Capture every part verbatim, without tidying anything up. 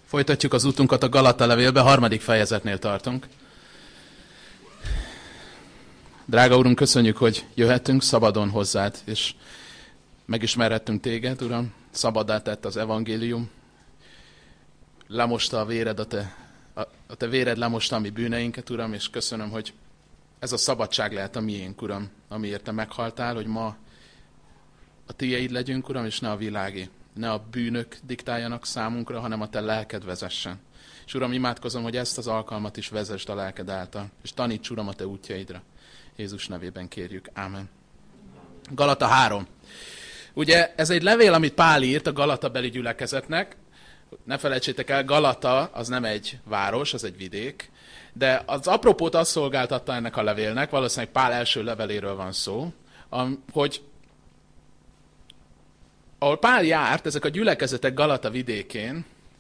Folytatjuk az útunkat a Galata levélbe, harmadik fejezetnél tartunk. Drága Urunk, köszönjük, hogy jöhetünk szabadon hozzád, és megismerhettünk téged, Uram. Szabaddá tett az evangélium. Lemosta a véred, a te, a, a te véred lemosta a mi bűneinket, Uram, és köszönöm, hogy ez a szabadság lehet a miénk, Uram, amiért te meghaltál, hogy ma a tiéd legyünk, Uram, és ne a világé. Ne a bűnök diktáljanak számunkra, hanem a te lelked vezessen. És Uram, imádkozom, hogy ezt az alkalmat is vezesd a lelked által, és taníts, Uram, a te útjaidra. Jézus nevében kérjük. Ámen. Galata három. Ugye ez egy levél, amit Pál írt a Galata beli gyülekezetnek. Ne felejtsétek el, Galata az nem egy város, az egy vidék. De az apropót azt szolgáltatta ennek a levélnek, valószínűleg Pál első leveléről van szó, hogy ahol Pál járt, ezek a gyülekezetek Galata vidékén,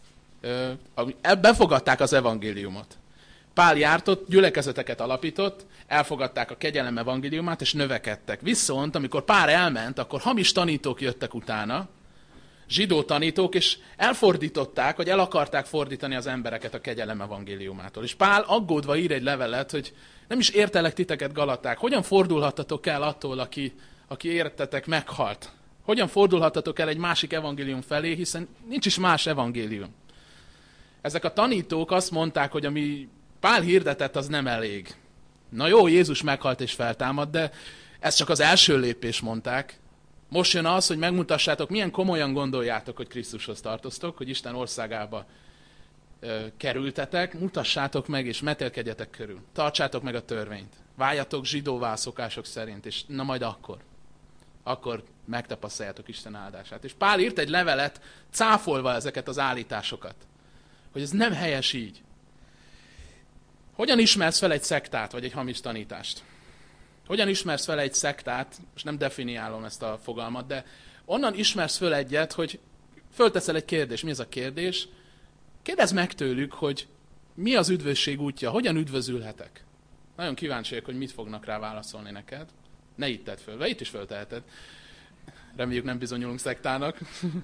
befogadták az evangéliumot. Pál járt ott, gyülekezeteket alapított, elfogadták a kegyelem evangéliumát, és növekedtek. Viszont, amikor Pál elment, akkor hamis tanítók jöttek utána, zsidó tanítók, és elfordították, vagy el akarták fordítani az embereket a kegyelem evangéliumától. És Pál aggódva ír egy levelet, hogy nem is értelek titeket, Galaták, hogyan fordulhatatok el attól, aki, aki értetek, meghalt? Hogyan fordulhatatok el egy másik evangélium felé, hiszen nincs is más evangélium. Ezek a tanítók azt mondták, hogy ami Pál hirdetett, az nem elég. Na jó, Jézus meghalt és feltámad, de ez csak az első lépés, mondták. Most jön az, hogy megmutassátok, milyen komolyan gondoljátok, hogy Krisztushoz tartoztok, hogy Isten országába ö, kerültetek, mutassátok meg és metélkedjetek körül. Tartsátok meg a törvényt. Váljatok zsidóvá szokások szerint, és na majd akkor. Akkor megtapasztaljátok Isten áldását. És Pál írt egy levelet, cáfolva ezeket az állításokat. Hogy ez nem helyes így. Hogyan ismersz fel egy szektát, vagy egy hamis tanítást? Hogyan ismersz fel egy szektát, most nem definiálom ezt a fogalmat, de onnan ismersz föl egyet, hogy fölteszel egy kérdést. Mi ez a kérdés? Kérdezd meg tőlük, hogy mi az üdvösség útja, hogyan üdvözülhetek? Nagyon kíváncsiak, hogy mit fognak rá válaszolni neked. Ne itt tedd föl, vagy itt is fölteheted. Reméljük nem bizonyulunk szektának.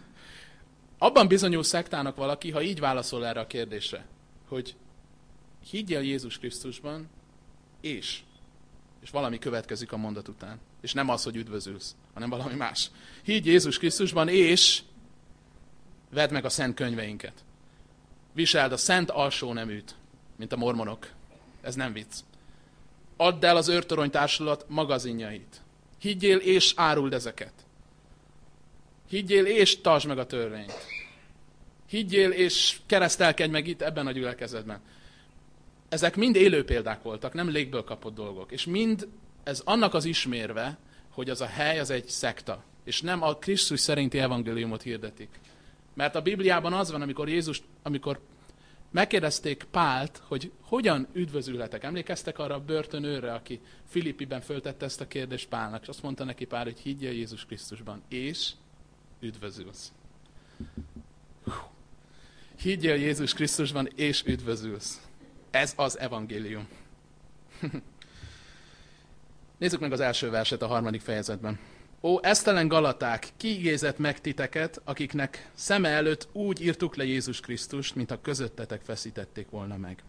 Abban bizonyul szektának valaki, ha így válaszol erre a kérdésre, hogy higgyél Jézus Krisztusban, és, és valami következik a mondat után. És nem az, hogy üdvözülsz, hanem valami más. Higgy Jézus Krisztusban, és vedd meg a szent könyveinket. Viseld a szent alsó neműt, mint a mormonok. Ez nem vicc. Add el az őrtorony társulat magazinjait. Higgyél és áruld ezeket. Higgyél és tartsd meg a törvényt. Higgyél és keresztelkedj meg itt ebben a gyülekezetben. Ezek mind élő példák voltak, nem légből kapott dolgok. És mind ez annak az ismérve, hogy az a hely az egy szekta. És nem a Krisztus szerinti evangéliumot hirdetik. Mert a Bibliában az van, amikor Jézus, amikor megkérdezték Pált, hogy hogyan üdvözülhetek. Emlékeztek arra a börtönőrre, aki Filippiben föltette ezt a kérdést Pálnak, és azt mondta neki Pál, hogy higgyél Jézus Krisztusban, és üdvözülsz. Higgyél Jézus Krisztusban, és üdvözülsz. Ez az evangélium. Nézzük meg az első verset a harmadik fejezetben. Ó, esztelen Galaták, ki igézett meg titeket, akiknek szeme előtt úgy írtuk le Jézus Krisztust, mintha közöttetek feszítették volna meg.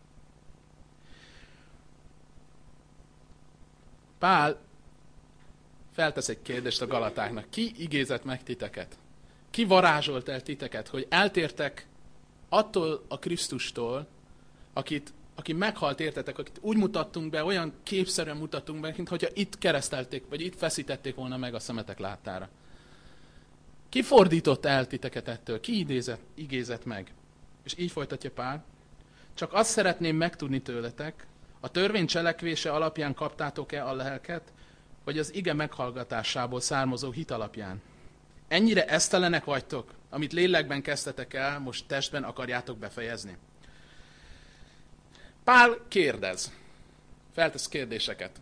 Pál feltesz egy kérdést a Galatáknak. Ki igézett meg titeket? Ki varázsolt el titeket, hogy eltértek attól a Krisztustól, akit, aki meghalt értetek, akit úgy mutattunk be, olyan képszerűen mutattunk be, mint hogyha itt keresztelték, vagy itt feszítették volna meg a szemetek láttára. Ki fordított el titeket ettől? Ki idézett, igézett meg? És így folytatja Pál. Csak azt szeretném megtudni tőletek, a törvény cselekvése alapján kaptátok-e a lelket, vagy az ige meghallgatásából származó hit alapján? Ennyire esztelenek vagytok, amit lélekben kezdtetek el, most testben akarjátok befejezni? Pál kérdez, feltesz kérdéseket.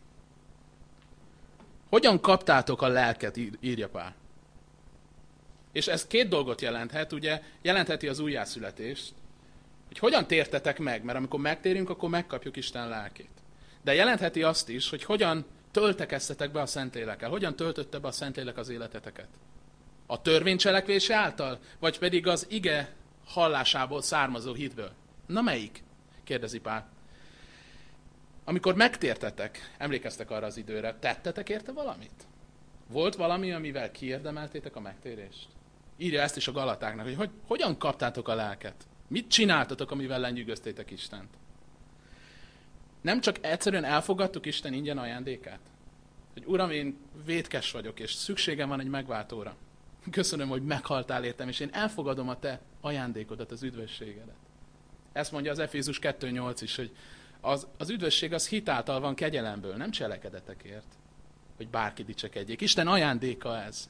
Hogyan kaptátok a lelket, írja Pál. És ez két dolgot jelenthet, ugye, jelentheti az újjászületést, hogy hogyan tértetek meg, mert amikor megtérünk, akkor megkapjuk Isten lelkét. De jelentheti azt is, hogy hogyan töltekeztetek be a Szentlélekkel, hogyan töltötte be a Szentlélek az életeteket. A törvény cselekvése által, vagy pedig az ige hallásából származó hitből. Na melyik? Kérdezi Pál. Amikor megtértetek, emlékeztek arra az időre, tettetek érte valamit? Volt valami, amivel kiérdemeltétek a megtérést? Írja ezt is a Galatáknak, hogy, hogy hogyan kaptátok a lelket? Mit csináltatok, amivel lenyűgöztétek Istent? Nem csak egyszerűen elfogadtuk Isten ingyen ajándékát? Hogy Uram, én vétkes vagyok, és szükségem van egy megváltóra. Köszönöm, hogy meghaltál értem, és én elfogadom a te ajándékodat, az üdvösségedet. Ezt mondja az Efézus kettő nyolc is, hogy az, az üdvösség az hitáltal van kegyelemből, nem cselekedetekért, hogy bárki dicsekedjék. Isten ajándéka ez.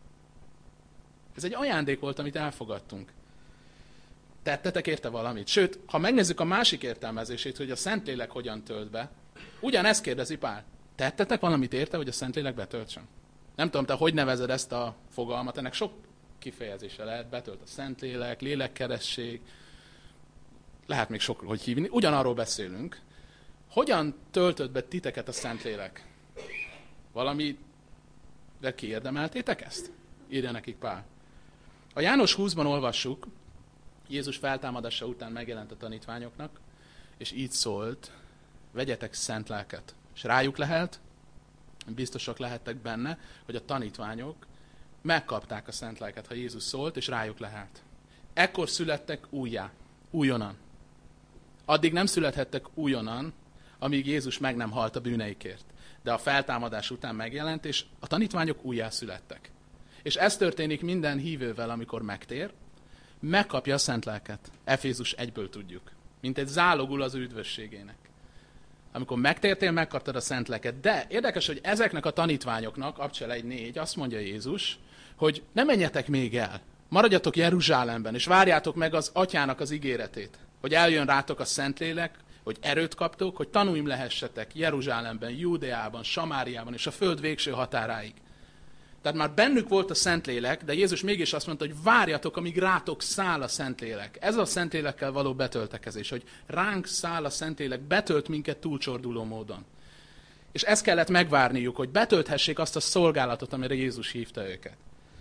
Ez egy ajándék volt, amit elfogadtunk. Tettetek érte valamit? Sőt, ha megnézzük a másik értelmezését, hogy a Szentlélek hogyan tölt be, ugyanezt kérdezi Pál. Tettetek valamit érte, hogy a Szentlélek betöltsön? Nem tudom, te hogy nevezed ezt a fogalmat, ennek sok kifejezése lehet, betölt a Szentlélek, lélekkeresség, lehet még sok, hogy hívni. Ugyanarról beszélünk. Hogyan töltött be titeket a Szentlélek? Valami, de kiérdemeltétek ezt? Írja nekik Pál. A János húszban olvassuk, Jézus feltámadása után megjelent a tanítványoknak, és így szólt, vegyetek szent lelket. És rájuk lehet, biztosak lehettek benne, hogy a tanítványok megkapták a szent lelket, ha Jézus szólt, és rájuk lehet. Ekkor születtek újjá, újonnan. Addig nem születhettek újonnan, amíg Jézus meg nem halt a bűneikért. De a feltámadás után megjelent, és a tanítványok újjá születtek. És ez történik minden hívővel, amikor megtér, megkapja a szent lelket. Efézus egyből tudjuk. Mint egy zálogul az ő üdvösségének. Amikor megtértél, megkaptad a szent lelket. De érdekes, hogy ezeknek a tanítványoknak, Abcsel egy négy, azt mondja Jézus, hogy ne menjetek még el. Maradjatok Jeruzsálemben, és várjátok meg az atyának az ígéretét. Hogy eljön rátok a Szentlélek, hogy erőt kaptok, hogy tanúim lehessetek Jeruzsálemben, Júdeában, Samáriában és a föld végső határáig. Tehát már bennük volt a Szentlélek, de Jézus mégis azt mondta, hogy várjatok, amíg rátok száll a Szentlélek. Ez a Szentlélekkel való betöltekezés, hogy ránk száll a Szentlélek, betölt minket túlcsorduló módon. És ezt kellett megvárniuk, hogy betölthessék azt a szolgálatot, amire Jézus hívta őket.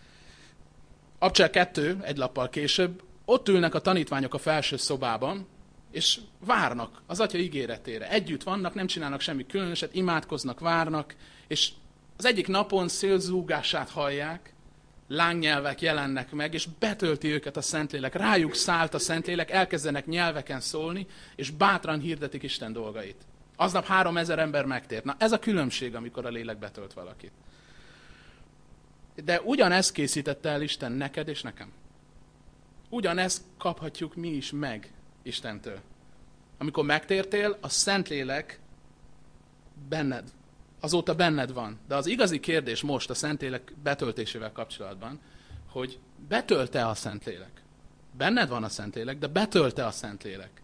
Abcsel kettő, egy lappal később, ott ülnek a tanítványok a felső szobában, és várnak az Atya ígéretére. Együtt vannak, nem csinálnak semmi különöset, imádkoznak, várnak, és az egyik napon szélzúgását hallják, lángnyelvek jelennek meg, és betölti őket a Szentlélek. Rájuk szállt a Szentlélek, elkezdenek nyelveken szólni, és bátran hirdetik Isten dolgait. Aznap három ezer ember megtért. Na ez a különbség, amikor a lélek betölt valakit. De ugyanezt készítette el Isten neked és nekem. Ugyanezt kaphatjuk mi is meg Istentől. Amikor megtértél, a Szentlélek benned. Azóta benned van. De az igazi kérdés most a Szentlélek betöltésével kapcsolatban, hogy betölte a Szentlélek. Benned van a Szentlélek, de betölte a Szentlélek.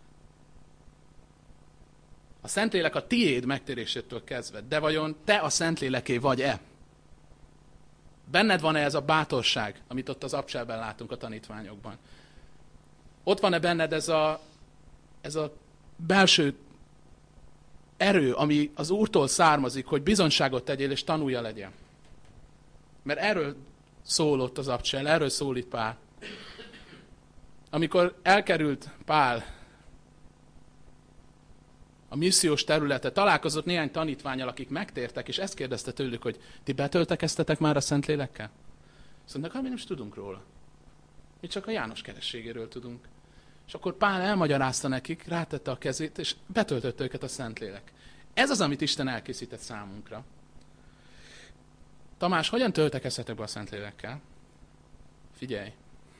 A Szentlélek a tiéd megtérésétől kezdve, de vajon te a Szentléleké vagy-e? Benned van-e ez a bátorság, amit ott az Abcselben látunk a tanítványokban? Ott van-e benned ez a, ez a belső erő, ami az Úrtól származik, hogy bizonyságot tegyél és tanulja legyen? Mert erről szólott az Abcsel, erről szól itt Pál. Amikor elkerült Pál a missziós területet, találkozott néhány tanítvánnyal, akik megtértek, és ezt kérdezte tőlük, hogy ti betöltekeztetek már a Szentlélekkel? Azt mondták, hát mi nem is tudunk róla. Mi csak a János kerességéről tudunk. És akkor Pál elmagyarázta nekik, rátette a kezét, és betöltötte őket a Szentlélek. Ez az, amit Isten elkészített számunkra. Tamás, hogyan töltekezhetek be a Szentlélekkel? Figyelj!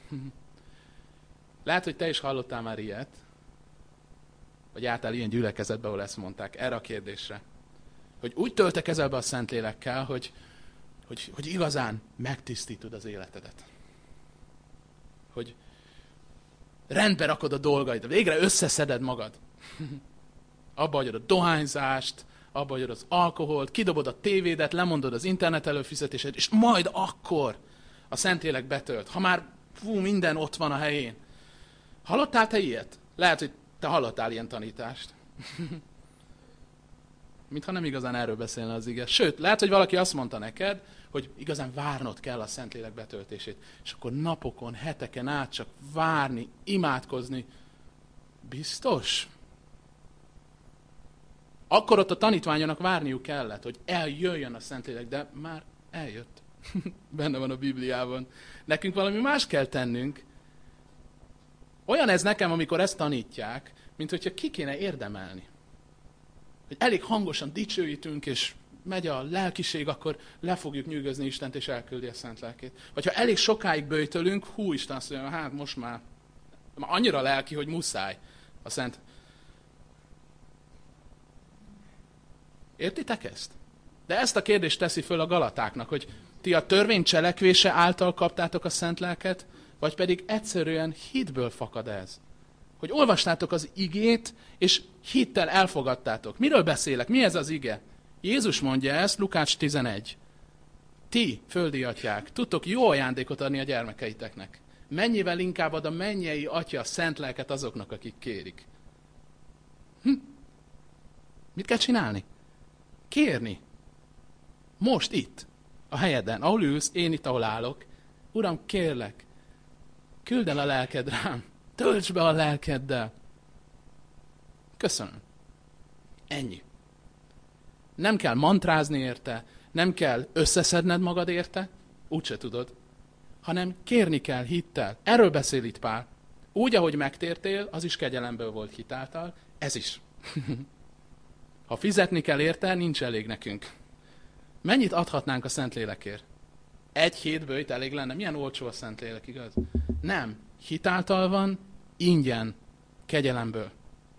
Lehet, hogy te is hallottál már ilyet, vagy álltál ilyen gyülekezetbe, ahol ezt mondták, erre a kérdésre. Hogy úgy töltekezel be a Szentlélekkel, hogy, hogy, hogy igazán megtisztítod az életedet. Hogy rendbe rakod a dolgaid, végre összeszeded magad. Abba hagyod a dohányzást, abba hagyod az alkoholt, kidobod a tévédet, lemondod az internet előfizetésed, és majd akkor a Szentlélek betölt. Ha már fú, minden ott van a helyén. Hallottál te ilyet? Lehet, hogy te hallottál ilyen tanítást. Mintha nem igazán erről beszélne az ige. Sőt, lehet, hogy valaki azt mondta neked, hogy igazán várnod kell a Szentlélek betöltését. És akkor napokon, heteken át csak várni, imádkozni. Biztos? Akkor ott a tanítványoknak várniuk kellett, hogy eljöjjön a Szentlélek, de már eljött. Benne van a Bibliában. Nekünk valami más kell tennünk. Olyan ez nekem, amikor ezt tanítják, mint hogyha ki kéne érdemelni. Hogy elég hangosan dicsőítünk, és megy a lelkiség, akkor le fogjuk nyűgözni Istent, és elküldi a Szent Lelkét. Vagy ha elég sokáig böjtölünk, hú, Isten azt mondja, hát most már, már annyira lelki, hogy muszáj a Szent. Értitek ezt? De ezt a kérdést teszi föl a Galatáknak, hogy ti a törvény cselekvése által kaptátok a Szent Lelket, vagy pedig egyszerűen hitből fakad ez. Hogy olvastátok az igét, és hittel elfogadtátok. Miről beszélek? Mi ez az ige? Jézus mondja ezt, Lukács tizenegy. Ti, földi atyák, tudtok jó ajándékot adni a gyermekeiteknek. Mennyivel inkább ad a mennyei atya a Szent Lelket azoknak, akik kérik. Hm? Mit kell csinálni? Kérni. Most itt, a helyeden, ahol ülsz, én itt, ahol állok. Uram, kérlek, küldd el a lelked rám. Tölts be a lelkeddel. Köszönöm. Ennyi. Nem kell mantrázni érte, nem kell összeszedned magad érte, úgyse tudod, hanem kérni kell hittel. Erről beszél itt Pál. Úgy, ahogy megtértél, az is kegyelemből volt hitáltal, ez is. Ha fizetni kell érte, nincs elég nekünk. Mennyit adhatnánk a Szentlélekért? Egy hét böjt elég lenne? Milyen olcsó a Szentlélek, igaz? Nem. Hitáltal van, ingyen, kegyelemből.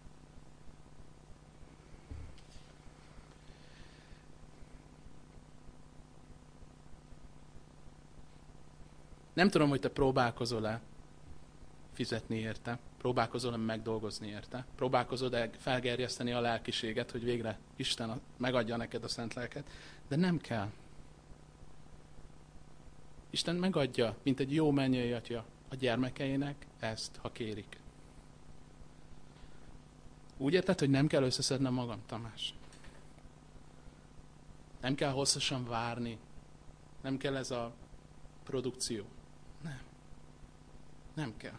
Nem tudom, hogy te próbálkozol-e fizetni érte, próbálkozol-e megdolgozni érte, próbálkozol-e felgerjeszteni a lelkiséget, hogy végre Isten megadja neked a Szent Lelket, de nem kell. Isten megadja, mint egy jó mennyei atya a gyermekeinek ezt, ha kérik. Úgy érted, hogy nem kell összeszednem magam, Tamás? Nem kell hosszasan várni. Nem kell ez a produkció. Nem. Nem kell.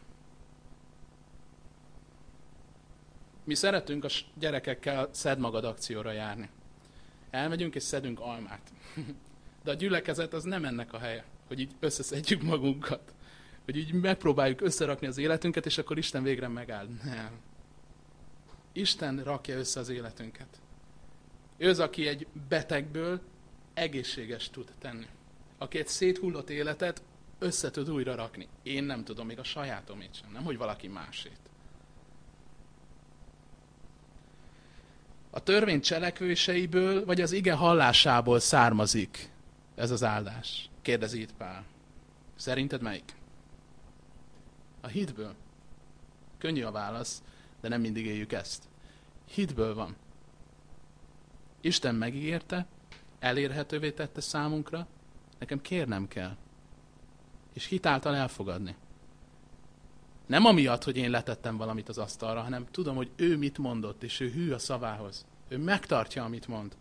Mi szeretünk a gyerekekkel szedd magad akcióra járni. Elmegyünk és szedünk almát. De a gyülekezet az nem ennek a helye, hogy így összeszedjük magunkat. Hogy így megpróbáljuk összerakni az életünket, és akkor Isten végre megáll. Nem. Isten rakja össze az életünket. Ő az, aki egy betegből egészséges tud tenni. Aki egy széthullott életet össze tud újra rakni. Én nem tudom, még a sajátomét sem, nem hogy valaki másét. A törvény cselekvéseiből, vagy az ige hallásából származik ez az áldás? Kérdezi itt Pál. Szerinted melyik? A hitből. Könnyű a válasz, de nem mindig éljük ezt. Hitből van. Isten megígérte, elérhetővé tette számunkra, nekem kérnem kell. És hitáltal elfogadni. Nem amiatt, hogy én letettem valamit az asztalra, hanem tudom, hogy ő mit mondott, és ő hű a szavához. Ő megtartja, amit mond.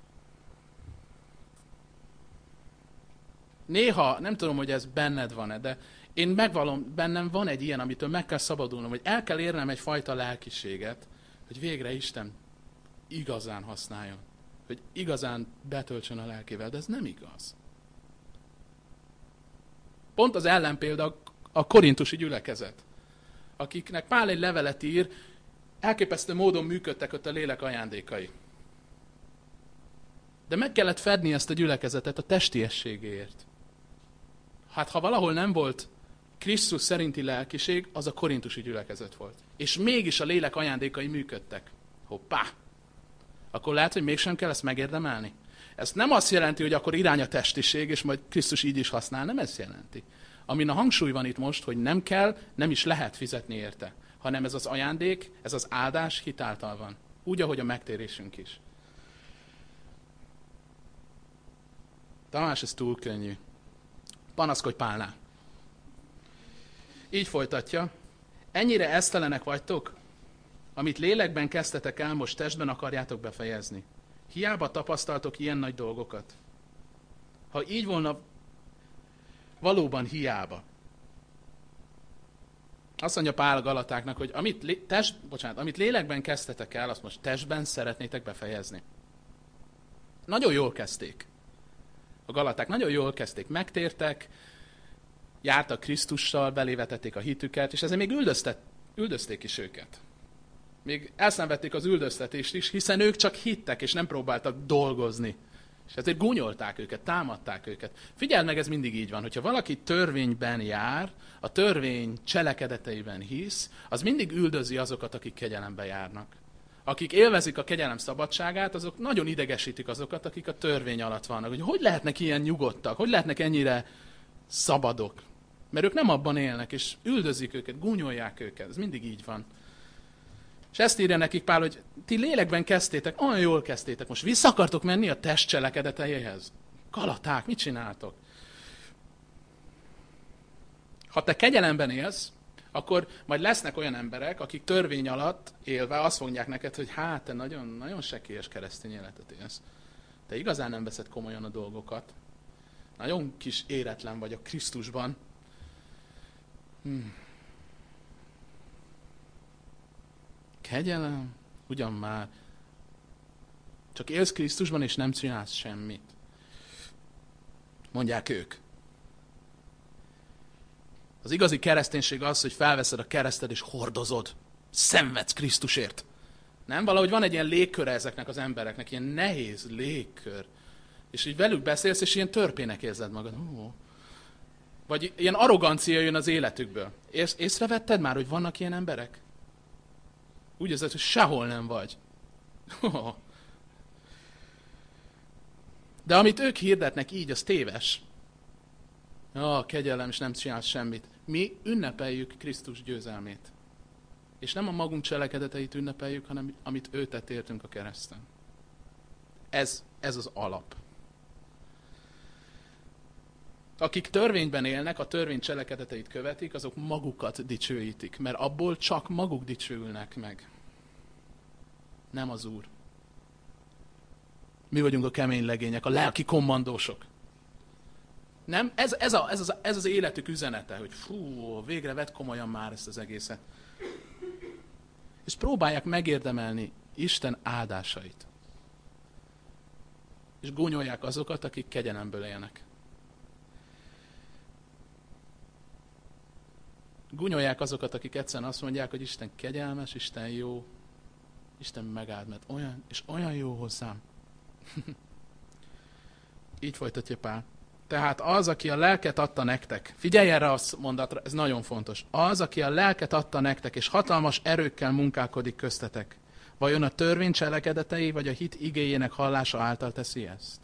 Néha, nem tudom, hogy ez benned van-e, de én megvalom, bennem van egy ilyen, amitől meg kell szabadulnom, hogy el kell érnem egyfajta lelkiséget, hogy végre Isten igazán használjon. Hogy igazán betöltsön a lelkével, de ez nem igaz. Pont az ellenpélda a korintusi gyülekezet, akiknek Pál egy levelet ír, elképesztő módon működtek ott a lélek ajándékai. De meg kellett fedni ezt a gyülekezetet a testiességéért. Hát ha valahol nem volt Krisztus szerinti lelkiség, az a korintusi gyülekezet volt. És mégis a lélek ajándékai működtek. Hoppá! Akkor lehet, hogy mégsem kell ezt megérdemelni. Ez nem azt jelenti, hogy akkor irány a testiség, és majd Krisztus így is használ, nem ezt jelenti. Amin a hangsúly van itt most, hogy nem kell, nem is lehet fizetni érte, hanem ez az ajándék, ez az áldás hitáltal van. Úgy, ahogy a megtérésünk is. Tamás, ez túl könnyű. Panaszkodj Pálnál. Így folytatja. Ennyire esztelenek vagytok, amit lélekben kezdtetek el, most testben akarjátok befejezni. Hiába tapasztaltok ilyen nagy dolgokat. Ha így volna, valóban hiába. Azt mondja Pál a Galatáknak, hogy amit, lé- test, bocsánat, amit lélekben kezdtetek el, azt most testben szeretnétek befejezni. Nagyon jól kezdték. A Galaták nagyon jól kezdték, megtértek, jártak Krisztussal, belévetették a hitüket, és ezért még üldöztet, üldözték is őket. Még elszenvedték az üldöztetést is, hiszen ők csak hittek, és nem próbáltak dolgozni. És ezért gúnyolták őket, támadták őket. Figyeld meg, ez mindig így van, hogyha valaki törvényben jár, a törvény cselekedeteiben hisz, az mindig üldözi azokat, akik kegyelembe járnak. Akik élvezik a kegyelem szabadságát, azok nagyon idegesítik azokat, akik a törvény alatt vannak. Hogy hogy lehetnek ilyen nyugodtak, hogy lehetnek ennyire szabadok. Mert ők nem abban élnek, és üldözik őket, gúnyolják őket. Ez mindig így van. És ezt írja nekik Pál, hogy ti lélekben kezdtétek, olyan jól kezdtétek, most vissza akartok menni a test cselekedeteihez? Galaták, mit csináltok? Ha te kegyelemben élsz, akkor majd lesznek olyan emberek, akik törvény alatt élve azt mondják neked, hogy hát te nagyon, nagyon sekélyes keresztény életet élsz. Te igazán nem veszed komolyan a dolgokat. Nagyon kis éretlen vagy a Krisztusban. Hmm. Kegyelem? Ugyan már. Csak élsz Krisztusban, és nem csinálsz semmit. Mondják ők. Az igazi kereszténység az, hogy felveszed a kereszted, és hordozod. Szenvedsz Krisztusért. Nem? Valahogy van egy ilyen légköre ezeknek az embereknek, ilyen nehéz légkör. És így velük beszélsz, és ilyen törpének érzed magad. Hú. Vagy ilyen arrogancia jön az életükből. Ész, észrevetted már, hogy vannak ilyen emberek? Úgy érzed, hogy sehol nem vagy. De amit ők hirdetnek így, az téves. Ah, kegyelem, és nem csinálsz semmit. Mi ünnepeljük Krisztus győzelmét. És nem a magunk cselekedeteit ünnepeljük, hanem amit ő tett értünk a kereszten. Ez, ez az alap. Akik törvényben élnek, a törvény cselekedeteit követik, azok magukat dicsőítik, mert abból csak maguk dicsőülnek meg. Nem az Úr. Mi vagyunk a kemény legények, a lelki kommandósok. Nem? Ez, ez, a, ez, az, ez az életük üzenete, hogy fú, végre vedd komolyan már ezt az egészet. És próbálják megérdemelni Isten áldásait. És gúnyolják azokat, akik kegyelemből élnek. Gúnyolják azokat, akik egyszerűen azt mondják, hogy Isten kegyelmes, Isten jó, Isten megáld, mert olyan, és olyan jó hozzám. Így folytatja Pál. Tehát az, aki a lelket adta nektek, figyelj erre a mondatra, ez nagyon fontos. Az, aki a lelket adta nektek, és hatalmas erőkkel munkálkodik köztetek, vajon a törvény cselekedetei, vagy a hit igéjének hallása által teszi ezt?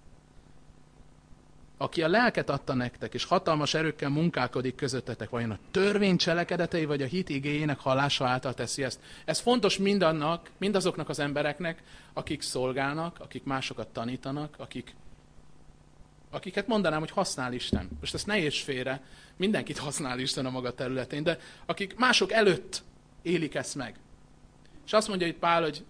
Aki a lelket adta nektek, és hatalmas erőkkel munkálkodik közöttetek, vajon a törvény cselekedetei, vagy a hit igéjének hallása által teszi ezt? Ez fontos mindannak, mindazoknak az embereknek, akik szolgálnak, akik másokat tanítanak, akik, akiket mondanám, hogy használ Isten. Most ezt ne érts félre, mindenkit használ Isten a maga területén, de akik mások előtt élik ezt meg. És azt mondja itt Pál, hogy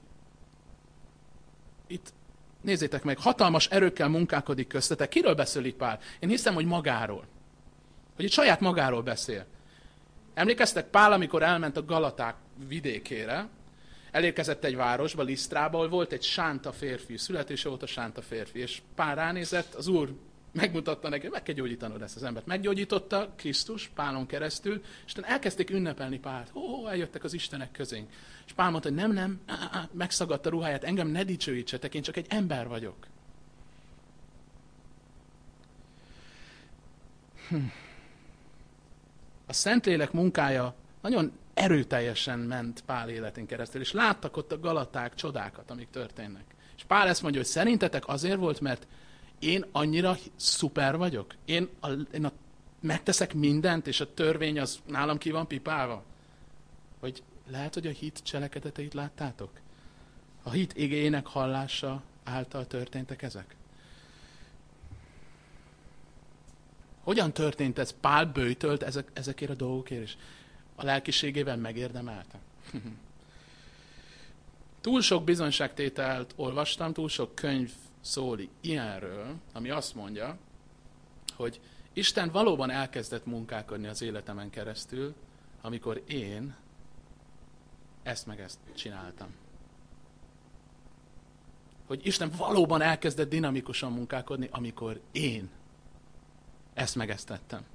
itt nézzétek meg, hatalmas erőkkel munkálkodik köztetek. Kiről beszél itt Pál? Én hiszem, hogy magáról. Hogy itt saját magáról beszél. Emlékeztek, Pál, amikor elment a Galaták vidékére, elérkezett egy városba, Lisztrába, ahol volt egy sánta férfi, születése óta sánta férfi, és Pál ránézett, az Úr megmutatta neki, meg kell gyógyítanod ezt az embert. Meggyógyította Krisztus Pálon keresztül, és utána elkezdték ünnepelni Pált. Ó, eljöttek az Istenek közénk. És Pál mondta, hogy nem, nem, á, á, megszagadta ruháját, engem ne dicsőítsetek, én csak egy ember vagyok. Hm. A Szentlélek munkája nagyon erőteljesen ment Pál életén keresztül, és láttak ott a Galaták csodákat, amik történnek. És Pál ezt mondja, hogy szerintetek azért volt, mert én annyira szuper vagyok? Én, a, én a, megteszek mindent, és a törvény az nálam ki van pipálva? Hogy lehet, hogy a hit cselekedeteit láttátok? A hit igéjének hallása által történtek ezek? Hogyan történt ez? Pál böjtölt ezek, ezekért a dolgokért, és a lelkiségével megérdemelte? Túl sok bizonyságtételt olvastam, túl sok könyv szól ilyenről, ami azt mondja, hogy Isten valóban elkezdett munkálkodni az életemen keresztül, amikor én ezt meg ezt csináltam. Hogy Isten valóban elkezdett dinamikusan munkálkodni, amikor én ezt meg ezt tettem.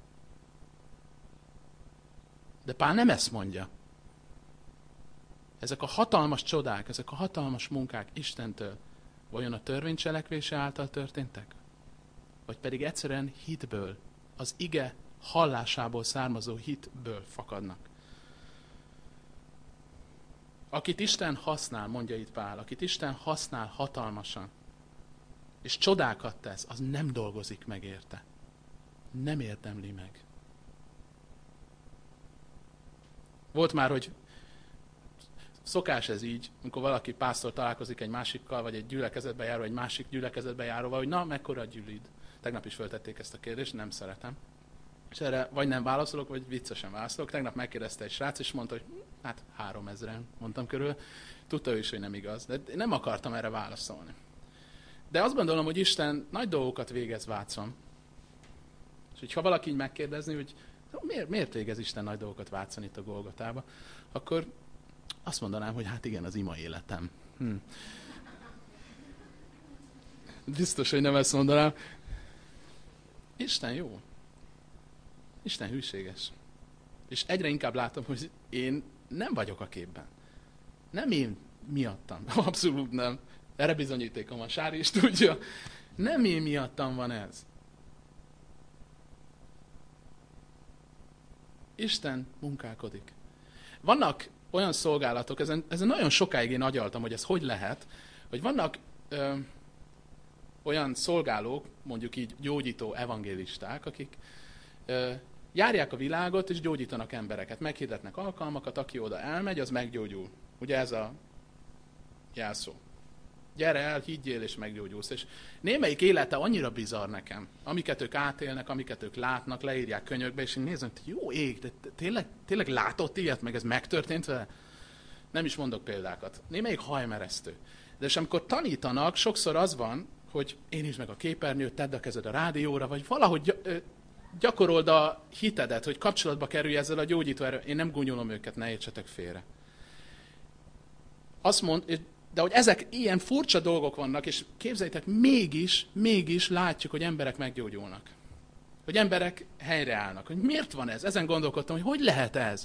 De Pál nem ezt mondja. Ezek a hatalmas csodák, ezek a hatalmas munkák Istentől vajon a törvény cselekvése által történtek? Vagy pedig egyszerűen hitből, az ige hallásából származó hitből fakadnak? Akit Isten használ, mondja itt Pál, akit Isten használ hatalmasan, és csodákat tesz, az nem dolgozik meg érte. Nem érdemli meg. Volt már, hogy szokás ez így, amikor valaki pásztor találkozik egy másikkal, vagy egy gyülekezetbe járó, egy másik gyülekezetbe járóval, hogy na, mekkora a gyűlid. Tegnap is feltették ezt a kérdést, nem szeretem. És erre vagy nem válaszolok, vagy viccesen válaszolok. Tegnap megkérdezte egy srác, és mondta, hogy hát három ezren, mondtam körül. Tudta ő is, hogy nem igaz, de nem akartam erre válaszolni. De azt gondolom, hogy Isten nagy dolgokat végez Vácon. És hogyha valaki így megkérdezni, hogy miért, miért végez Isten nagy dolgokat Vácon itt a Golgotába, akkor azt mondanám, hogy hát igen, az ima életem. Hm. Biztos, hogy nem ezt mondanám. Isten jó. Isten hűséges. És egyre inkább látom, hogy én nem vagyok a képben. Nem én miattam. Abszolút nem. Erre bizonyítékom van. Sári is tudja. Nem én miattam van ez. Isten munkálkodik. Vannak olyan szolgálatok, ezen, ezen nagyon sokáig én agyaltam, hogy ez hogy lehet, hogy vannak ö, olyan szolgálók, mondjuk így gyógyító evangélisták, akik ö, járják a világot és gyógyítanak embereket, meghirdetnek alkalmakat, aki oda elmegy, az meggyógyul. Ugye ez a jelszó. Gyere el, higgyél és meggyógyulsz. És némelyik élete annyira bizarr nekem, amiket ők átélnek, amiket ők látnak, leírják könyvekbe, és én nézem, hogy jó ég, de tényleg, tényleg látott ilyet, meg ez megtörtént vele? Nem is mondok példákat. Némelyik hajmeresztő. De és amikor tanítanak, sokszor az van, hogy én is meg a képernyőt, tedd a kezed a rádióra, vagy valahogy gyakorold a hitedet, hogy kapcsolatba kerülj ezzel a gyógyító erő. Én nem gúnyolom őket, ne értsetek félre. Azt mond, de hogy ezek ilyen furcsa dolgok vannak, és képzeljétek, mégis, mégis látjuk, hogy emberek meggyógyulnak. Hogy emberek helyreállnak. Hogy miért van ez? Ezen gondolkodtam, hogy hogy lehet ez?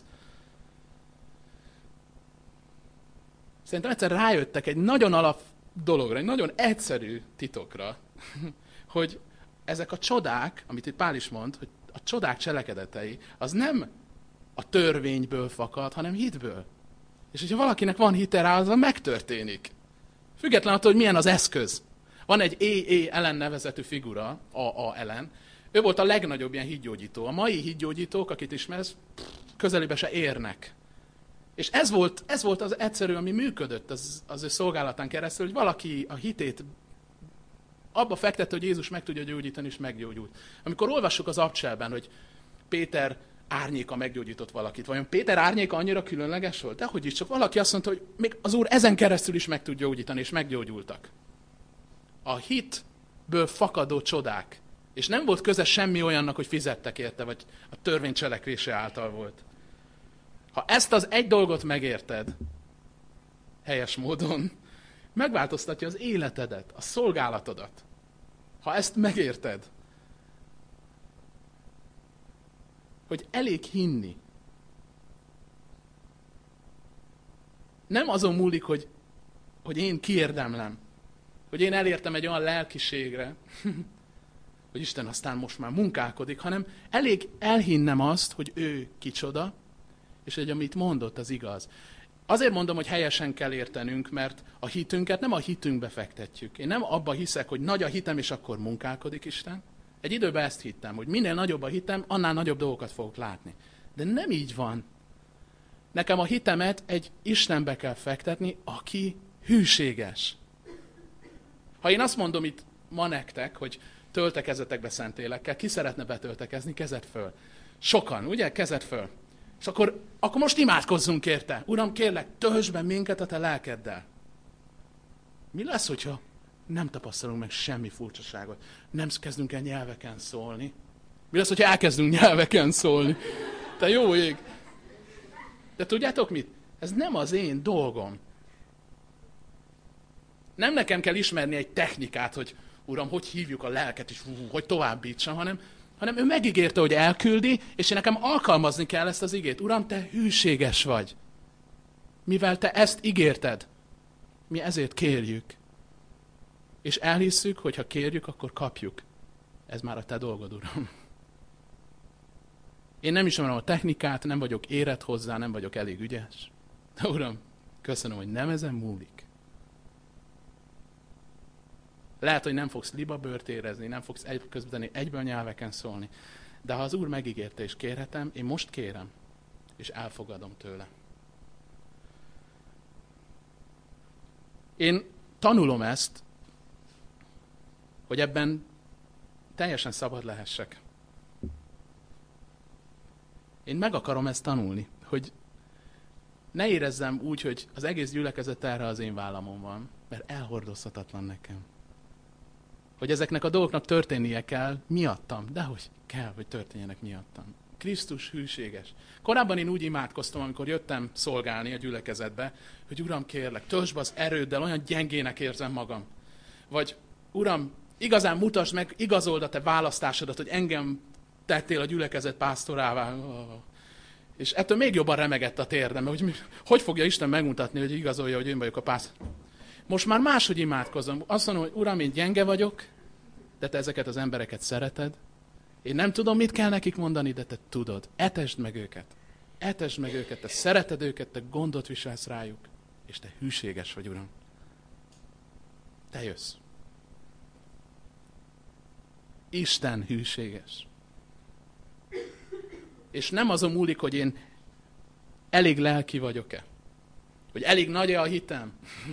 Szerintem egyszer rájöttek egy nagyon alap dologra, egy nagyon egyszerű titokra, hogy ezek a csodák, amit itt Pál is mond, hogy a csodák cselekedetei, az nem a törvényből fakad, hanem hitből. És hogyha valakinek van hite rá, az megtörténik. Független attól, hogy milyen az eszköz. Van egy á á Ellen nevezetű figura, á á Ellen. Ő volt a legnagyobb ilyen hídgyógyító. A mai hídgyógyítók, akit ismersz, közelébe se érnek. És ez volt, ez volt az egyszerű, ami működött az, az ő szolgálatán keresztül, hogy valaki a hitét abba fektette, hogy Jézus meg tudja gyógyítani, és meggyógyult. Amikor olvassuk az Abcselben, hogy Péter árnyéka meggyógyított valakit. Vajon Péter árnyéka annyira különleges volt? Dehogy is, csak valaki azt mondta, hogy még az Úr ezen keresztül is meg tud gyógyítani, és meggyógyultak. A hitből fakadó csodák. És nem volt köze semmi olyannak, hogy fizettek érte, vagy a törvény cselekvése által volt. Ha ezt az egy dolgot megérted, helyes módon, megváltoztatja az életedet, a szolgálatodat. Ha ezt megérted, hogy elég hinni. Nem azon múlik, hogy, hogy én kiérdemlem, hogy én elértem egy olyan lelkiségre, hogy Isten aztán most már munkálkodik, hanem elég elhinnem azt, hogy ő kicsoda, és hogy amit mondott, az igaz. Azért mondom, hogy helyesen kell értenünk, mert a hitünket nem a hitünkbe fektetjük. Én nem abba hiszek, hogy nagy a hitem, és akkor munkálkodik Isten. Egy időben ezt hittem, hogy minél nagyobb a hitem, annál nagyobb dolgokat fogok látni. De nem így van. Nekem a hitemet egy Istenbe kell fektetni, aki hűséges. Ha én azt mondom itt ma nektek, hogy töltekezetekbe Szentlélekkel, ki szeretne betöltekezni, kezed föl. Sokan, ugye? Kezed föl. És akkor, akkor most imádkozzunk érte. Uram, kérlek, töltsd be minket a te lelkeddel. Mi lesz, hogyha nem tapasztalunk meg semmi furcsaságot? Nem kezdünk el nyelveken szólni? Mi lesz, hogyha elkezdünk nyelveken szólni? Te jó ég! De tudjátok mit? Ez nem az én dolgom. Nem nekem kell ismerni egy technikát, hogy Uram, hogy hívjuk a lelket, és hogy továbbítsam, hanem, hanem ő megígérte, hogy elküldi, és én nekem alkalmazni kell ezt az igét. Uram, te hűséges vagy. Mivel te ezt ígérted, mi ezért kérjük. És elhisszük, hogy ha kérjük, akkor kapjuk. Ez már a te dolgod, Uram. Én nem ismerem a technikát, nem vagyok érett hozzá, nem vagyok elég ügyes. De Uram, köszönöm, hogy nem ezen múlik. Lehet, hogy nem fogsz libabőrt érezni, nem fogsz egy, közben egyből nyelveken szólni. De ha az Úr megígérte és kérhetem, én most kérem, és elfogadom tőle. Én tanulom ezt, hogy ebben teljesen szabad lehessek. Én meg akarom ezt tanulni, hogy ne érezzem úgy, hogy az egész gyülekezet erre az én vállamon van, mert elhordozhatatlan nekem. Hogy ezeknek a dolgoknak történnie kell miattam, de hogy kell, hogy történjenek miattam. Krisztus hűséges. Korábban én úgy imádkoztam, amikor jöttem szolgálni a gyülekezetbe, hogy Uram, kérlek, töltsd be az erőddel, olyan gyengének érzem magam. Vagy Uram, igazán mutasd meg, igazold a te választásodat, hogy engem tettél a gyülekezet pásztorává. És ettől még jobban remegett a térdem, hogy hogy fogja Isten megmutatni, hogy igazolja, hogy én vagyok a pásztor. Most már máshogy imádkozom. Azt mondom, hogy Uram, én gyenge vagyok, de te ezeket az embereket szereted. Én nem tudom, mit kell nekik mondani, de te tudod. Etesd meg őket. Etesd meg őket, te szereted őket, te gondot viselsz rájuk, és te hűséges vagy, Uram. Te jössz. Isten hűséges. És nem azon múlik, hogy én elég lelki vagyok-e, hogy elég nagy-e a hitem,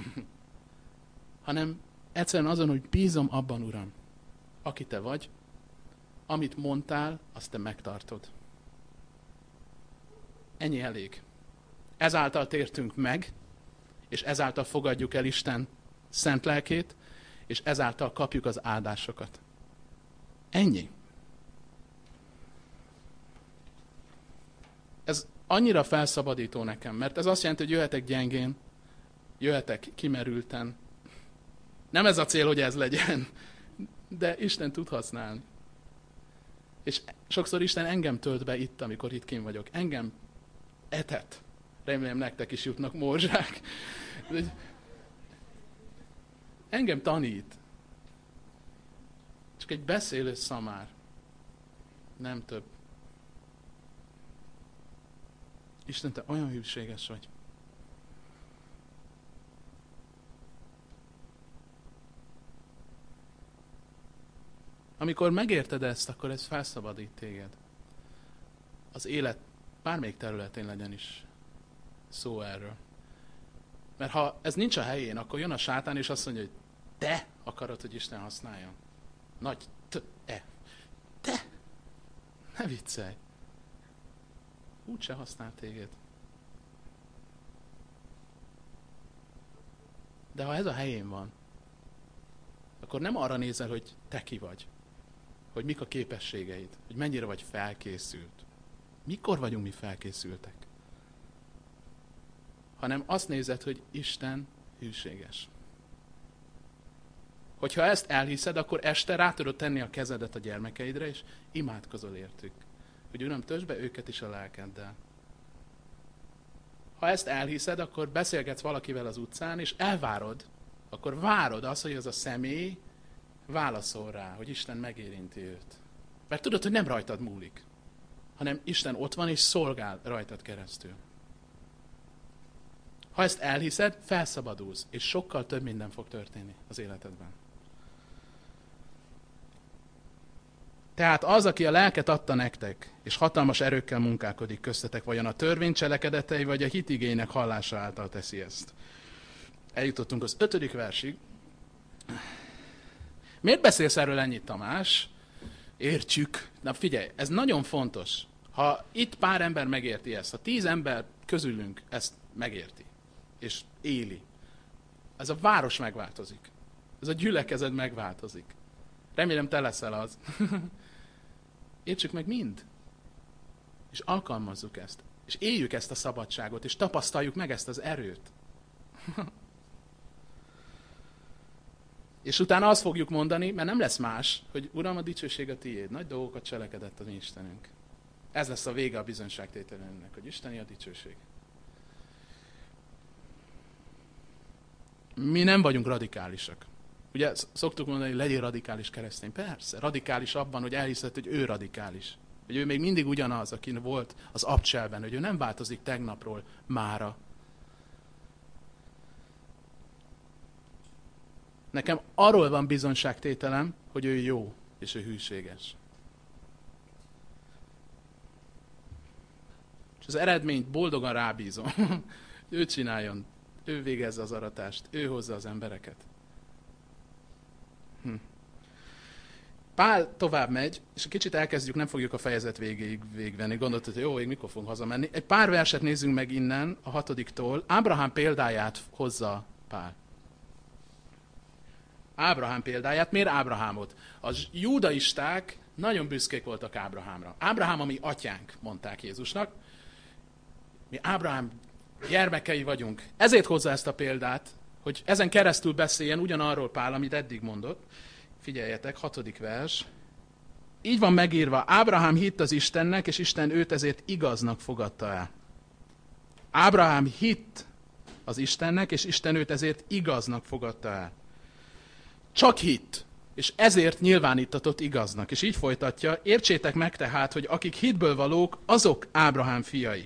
hanem egyszerűen azon, hogy bízom abban, Uram, aki te vagy, amit mondtál, azt te megtartod. Ennyi elég. Ezáltal tértünk meg, és ezáltal fogadjuk el Isten szent lelkét, és ezáltal kapjuk az áldásokat. Ennyi. Ez annyira felszabadító nekem, mert ez azt jelenti, hogy jöhetek gyengén, jöhetek kimerülten. Nem ez a cél, hogy ez legyen, de Isten tud használni. És sokszor Isten engem tölt be itt, amikor itt kint vagyok. Engem etet. Remélem, nektek is jutnak morzsák. Engem tanít. Csak egy beszélő szamár. Nem több. Isten, te olyan hűséges vagy. Amikor megérted ezt, akkor ez felszabadít téged. Az élet bármelyik területén legyen is szó erről. Mert ha ez nincs a helyén, akkor jön a sátán, és azt mondja, hogy te akarod, hogy Isten használjon. Nagy te. Te! Ne viccelj! Úgyse használ téged. De ha ez a helyén van, akkor nem arra nézel, hogy te ki vagy, hogy mik a képességeid, hogy mennyire vagy felkészült. Mikor vagyunk mi felkészültek? Hanem azt nézed, hogy Isten hűséges. Hogyha ezt elhiszed, akkor este rá tudod tenni a kezedet a gyermekeidre, és imádkozol értük. Hogy Uram, töltsd be őket is a lelkeddel. Ha ezt elhiszed, akkor beszélgetsz valakivel az utcán, és elvárod, akkor várod azt, hogy az a személy válaszol rá, hogy Isten megérinti őt. Mert tudod, hogy nem rajtad múlik, hanem Isten ott van és szolgál rajtad keresztül. Ha ezt elhiszed, felszabadulsz, és sokkal több minden fog történni az életedben. Tehát az, aki a lelket adta nektek, és hatalmas erőkkel munkálkodik köztetek, vajon a törvény cselekedetei, vagy a hitigények hallása által teszi ezt. Eljutottunk az ötödik versig. Miért beszélsz erről ennyit, Tamás? Értsük. Na figyelj, ez nagyon fontos. Ha itt pár ember megérti ezt, ha tíz ember közülünk ezt megérti, és éli, Ez a város megváltozik. Ez a gyülekezet megváltozik. Remélem, te leszel az. Értsük meg mind. És alkalmazzuk ezt. És éljük ezt a szabadságot, és tapasztaljuk meg ezt az erőt. És utána azt fogjuk mondani, mert nem lesz más, hogy Uram, a dicsőség a tiéd. Nagy dolgokat cselekedett a mi Istenünk. Ez lesz a vége a bizonyságtételünknek, hogy Isteni a dicsőség. Mi nem vagyunk radikálisak. Ugye szoktuk mondani, hogy legyél radikális keresztény. Persze, radikális abban, hogy elhiszed, hogy ő radikális. Hogy ő még mindig ugyanaz, aki volt az abcselben, hogy ő nem változik tegnapról mára. Nekem arról van bizonyságtételem, hogy ő jó, és ő hűséges. És az eredményt boldogan rábízom. Ő csináljon, ő végezze az aratást, ő hozza az embereket. Hm. Pál tovább megy, és kicsit elkezdjük, nem fogjuk a fejezet végéig végvenni. Gondoltad, hogy jó, még mikor fogunk hazamenni. Egy pár verset nézzünk meg innen, a hatodiktól. Ábrahám példáját hozza Pál. Ábrahám példáját. Miért Ábrahámot? Az judaisták nagyon büszkék voltak Ábrahámra. Ábrahám a mi atyánk, mondták Jézusnak. Mi Ábrahám gyermekei vagyunk. Ezért hozza ezt a példát, hogy ezen keresztül beszéljen ugyanarról Pál, amit eddig mondott. Figyeljetek, hatodik vers. Így van megírva, Ábrahám hitt az Istennek, és Isten őt ezért igaznak fogadta el. Ábrahám hitt az Istennek, és Isten őt ezért igaznak fogadta el. Csak hitt, és ezért nyilvánítatott igaznak. És így folytatja, értsétek meg tehát, hogy akik hitből valók, azok Ábrahám fiai.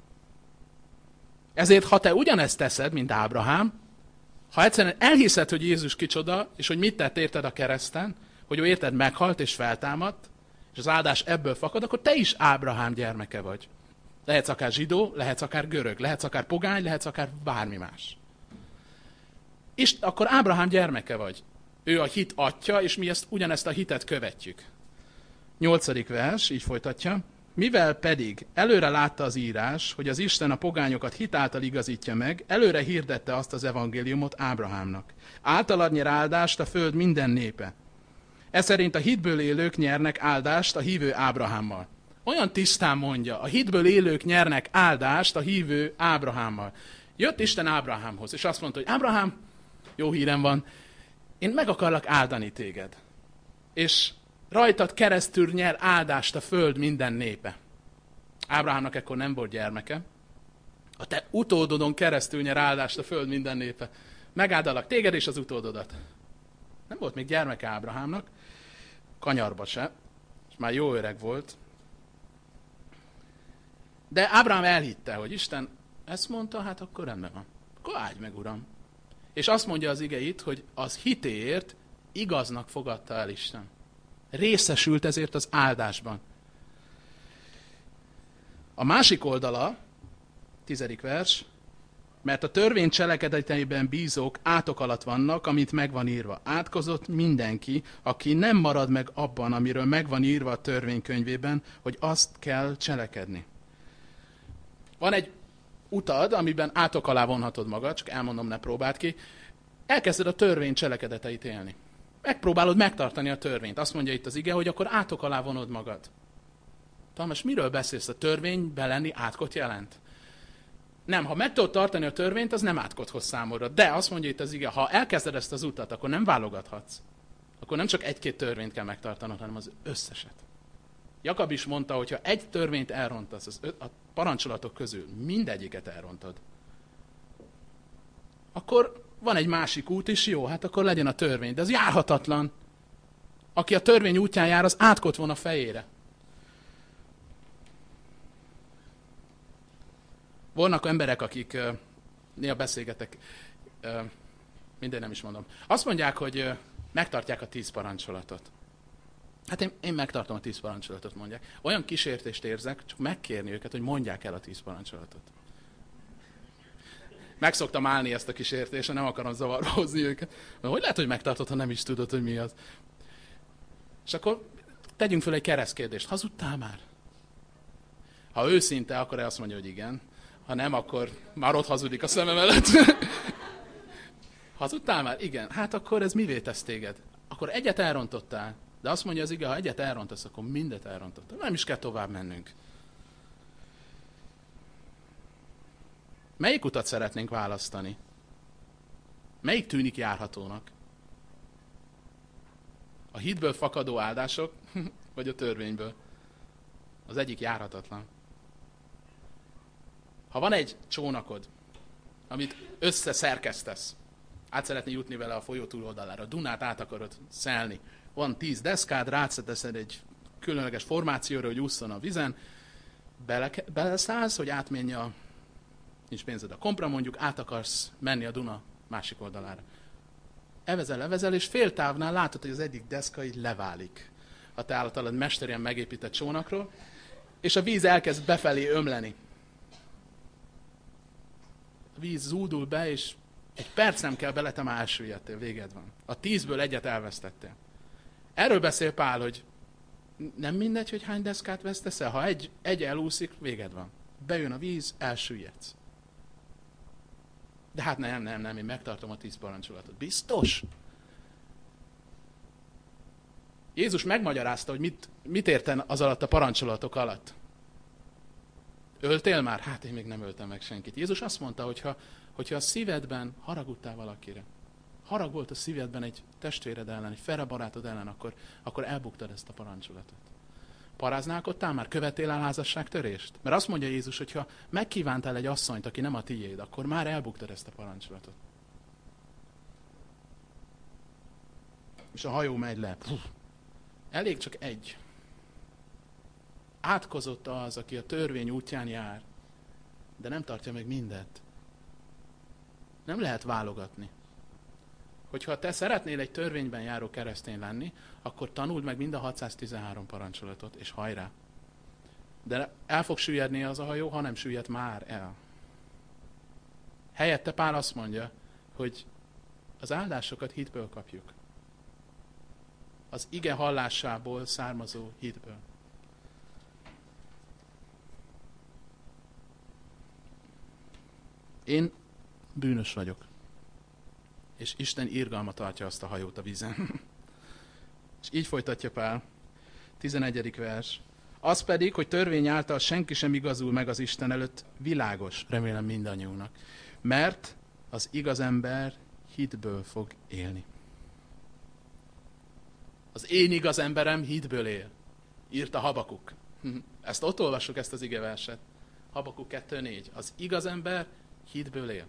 Ezért, ha te ugyanezt teszed, mint Ábrahám, ha egyszerűen elhiszed, hogy Jézus kicsoda, és hogy mit tett érted a kereszten, hogy ő érted meghalt és feltámadt, és az áldás ebből fakad, akkor te is Ábrahám gyermeke vagy. Lehetsz akár zsidó, lehetsz akár görög, lehetsz akár pogány, lehetsz akár bármi más. És akkor Ábrahám gyermeke vagy. Ő a hit atya, és mi ezt, ugyanezt a hitet követjük. Nyolcadik vers, így folytatja. Mivel pedig előre látta az írás, hogy az Isten a pogányokat hit által igazítja meg, előre hirdette azt az evangéliumot Ábrahámnak. Általad nyer áldást a föld minden népe. Ez szerint a hitből élők nyernek áldást a hívő Ábrahámmal. Olyan tisztán mondja, a hitből élők nyernek áldást a hívő Ábrahámmal. Jött Isten Ábrahámhoz, és azt mondta, hogy Ábrahám, jó hírem van, én meg akarlak áldani téged. És rajtad keresztül nyer áldást a föld minden népe. Ábrahámnak ekkor nem volt gyermeke. A te utódodon keresztül nyer áldást a föld minden népe. Megáldalak téged és az utódodat. Nem volt még gyermeke Ábrahámnak, kanyarba se, és már jó öreg volt. De Ábrahám elhitte, hogy Isten ezt mondta, hát akkor rendben van. Akkor áldj meg, Uram. És azt mondja az ige itt, hogy az hitéért igaznak fogadta el Isten. Részesült ezért az áldásban. A másik oldala, tizedik vers, mert a törvény cselekedeteiben bízók átok alatt vannak, amit megvan írva. Átkozott mindenki, aki nem marad meg abban, amiről megvan írva a törvénykönyvében, hogy azt kell cselekedni. Van egy utad, amiben átok alá vonhatod magad, csak elmondom, ne próbáld ki. Elkezded a törvény cselekedeteit élni. Megpróbálod megtartani a törvényt. Azt mondja itt az ige, hogy akkor átok alá vonod magad. Tamás, miről beszélsz? A törvényben lenni átkot jelent? Nem, ha meg tudod tartani a törvényt, az nem átkot hoz számodra. De azt mondja itt az ige, ha elkezded ezt az utat, akkor nem válogathatsz. Akkor nem csak egy-két törvényt kell megtartanod, hanem az összeset. Jakab is mondta, hogy ha egy törvényt elrontasz az a parancsolatok közül, mindegyiket elrontod, akkor van egy másik út is, jó, hát akkor legyen a törvény. De az járhatatlan. Aki a törvény útján jár, az átkot von a fejére. Vannak emberek, akik uh, néha beszélgetek, uh, minden nem is mondom. Azt mondják, hogy uh, megtartják a tíz parancsolatot. Hát én, én megtartom a tíz parancsolatot, mondják. Olyan kísértést érzek, csak megkérni őket, hogy mondják el a tíz parancsolatot. Meg szoktam állni ezt a kísértést, nem akarom zavarba hozni őket. Mert hogy lehet, hogy megtartod, ha nem is tudod, hogy mi az? És akkor tegyünk föl egy keresztkérdést. Hazudtál már? Ha őszinte, akkor azt mondja, hogy igen. Ha nem, akkor már ott hazudik a szemem előtt. Hazudtál már? Igen. Hát akkor ez mivé tesz téged? Akkor egyet elrontottál. De azt mondja az ige, ha egyet elrontasz, akkor mindet elrontottál. Nem is kell tovább mennünk. Melyik utat szeretnénk választani? Melyik tűnik járhatónak? A hitből fakadó áldások, vagy a törvényből? Az egyik járhatatlan. Ha van egy csónakod, amit összeszerkesztesz, át szeretnél jutni vele a folyó túloldalára, a Dunát át akarod szelni, van tíz deszkád, ráteszed egy különleges formációra, hogy ússzon a vizen, bele, beleszállsz, hogy átmenj a, nincs pénzed a kompra, mondjuk át akarsz menni a Duna másik oldalára. Evezel, levezel, és fél távnál látod, hogy az egyik deszka így leválik a te általad mesterien megépített csónakról, és a víz elkezd befelé ömleni. A víz zúdul be, és egy perc nem kell bele, te már elsüllyedtél, véged van. A tízből egyet elvesztettél. Erről beszél Pál, hogy nem mindegy, hogy hány deszkát vesztesz el, ha egy, egy elúszik, véged van. Bejön a víz, elsüllyedsz. De hát nem, nem, nem, én megtartom a tíz parancsolatot. Biztos? Jézus megmagyarázta, hogy mit, mit érten az alatt a parancsolatok alatt. Öltél már? Hát én még nem öltem meg senkit. Jézus azt mondta, hogyha, hogyha a szívedben haragudtál valakire, harag volt a szívedben egy testvéred ellen, egy fele barátod ellen, akkor, akkor elbuktad ezt a parancsolatot. Paráználkodtál már? Követél el házasságtörést? Mert azt mondja Jézus, hogy ha megkívántál egy asszonyt, aki nem a tiéd, akkor már elbuktad ezt a parancsolatot. És a hajó megy le. Puh. Elég csak egy. Átkozott az, aki a törvény útján jár, de nem tartja meg mindet. Nem lehet válogatni. Hogyha te szeretnél egy törvényben járó keresztény lenni, akkor tanuld meg mind a hatszáztizenhárom parancsolatot, és hajrá. De el fog süllyedni az a hajó, ha nem süllyedt már el. Helyette Pál azt mondja, hogy az áldásokat hitből kapjuk. Az ige hallásából származó hitből. Én bűnös vagyok. És Isten irgalma tartja azt a hajót a vízen. És így folytatja Pál, tizenegyedik vers. Az pedig, hogy törvény által senki sem igazul meg az Isten előtt, világos, remélem mindannyiunknak. Mert az igaz ember hitből fog élni. Az én igaz emberem hitből él, írta Habakuk. Ezt ott olvassuk, ezt az igeverset. Habakuk kettő négy. Az igaz ember hitből él.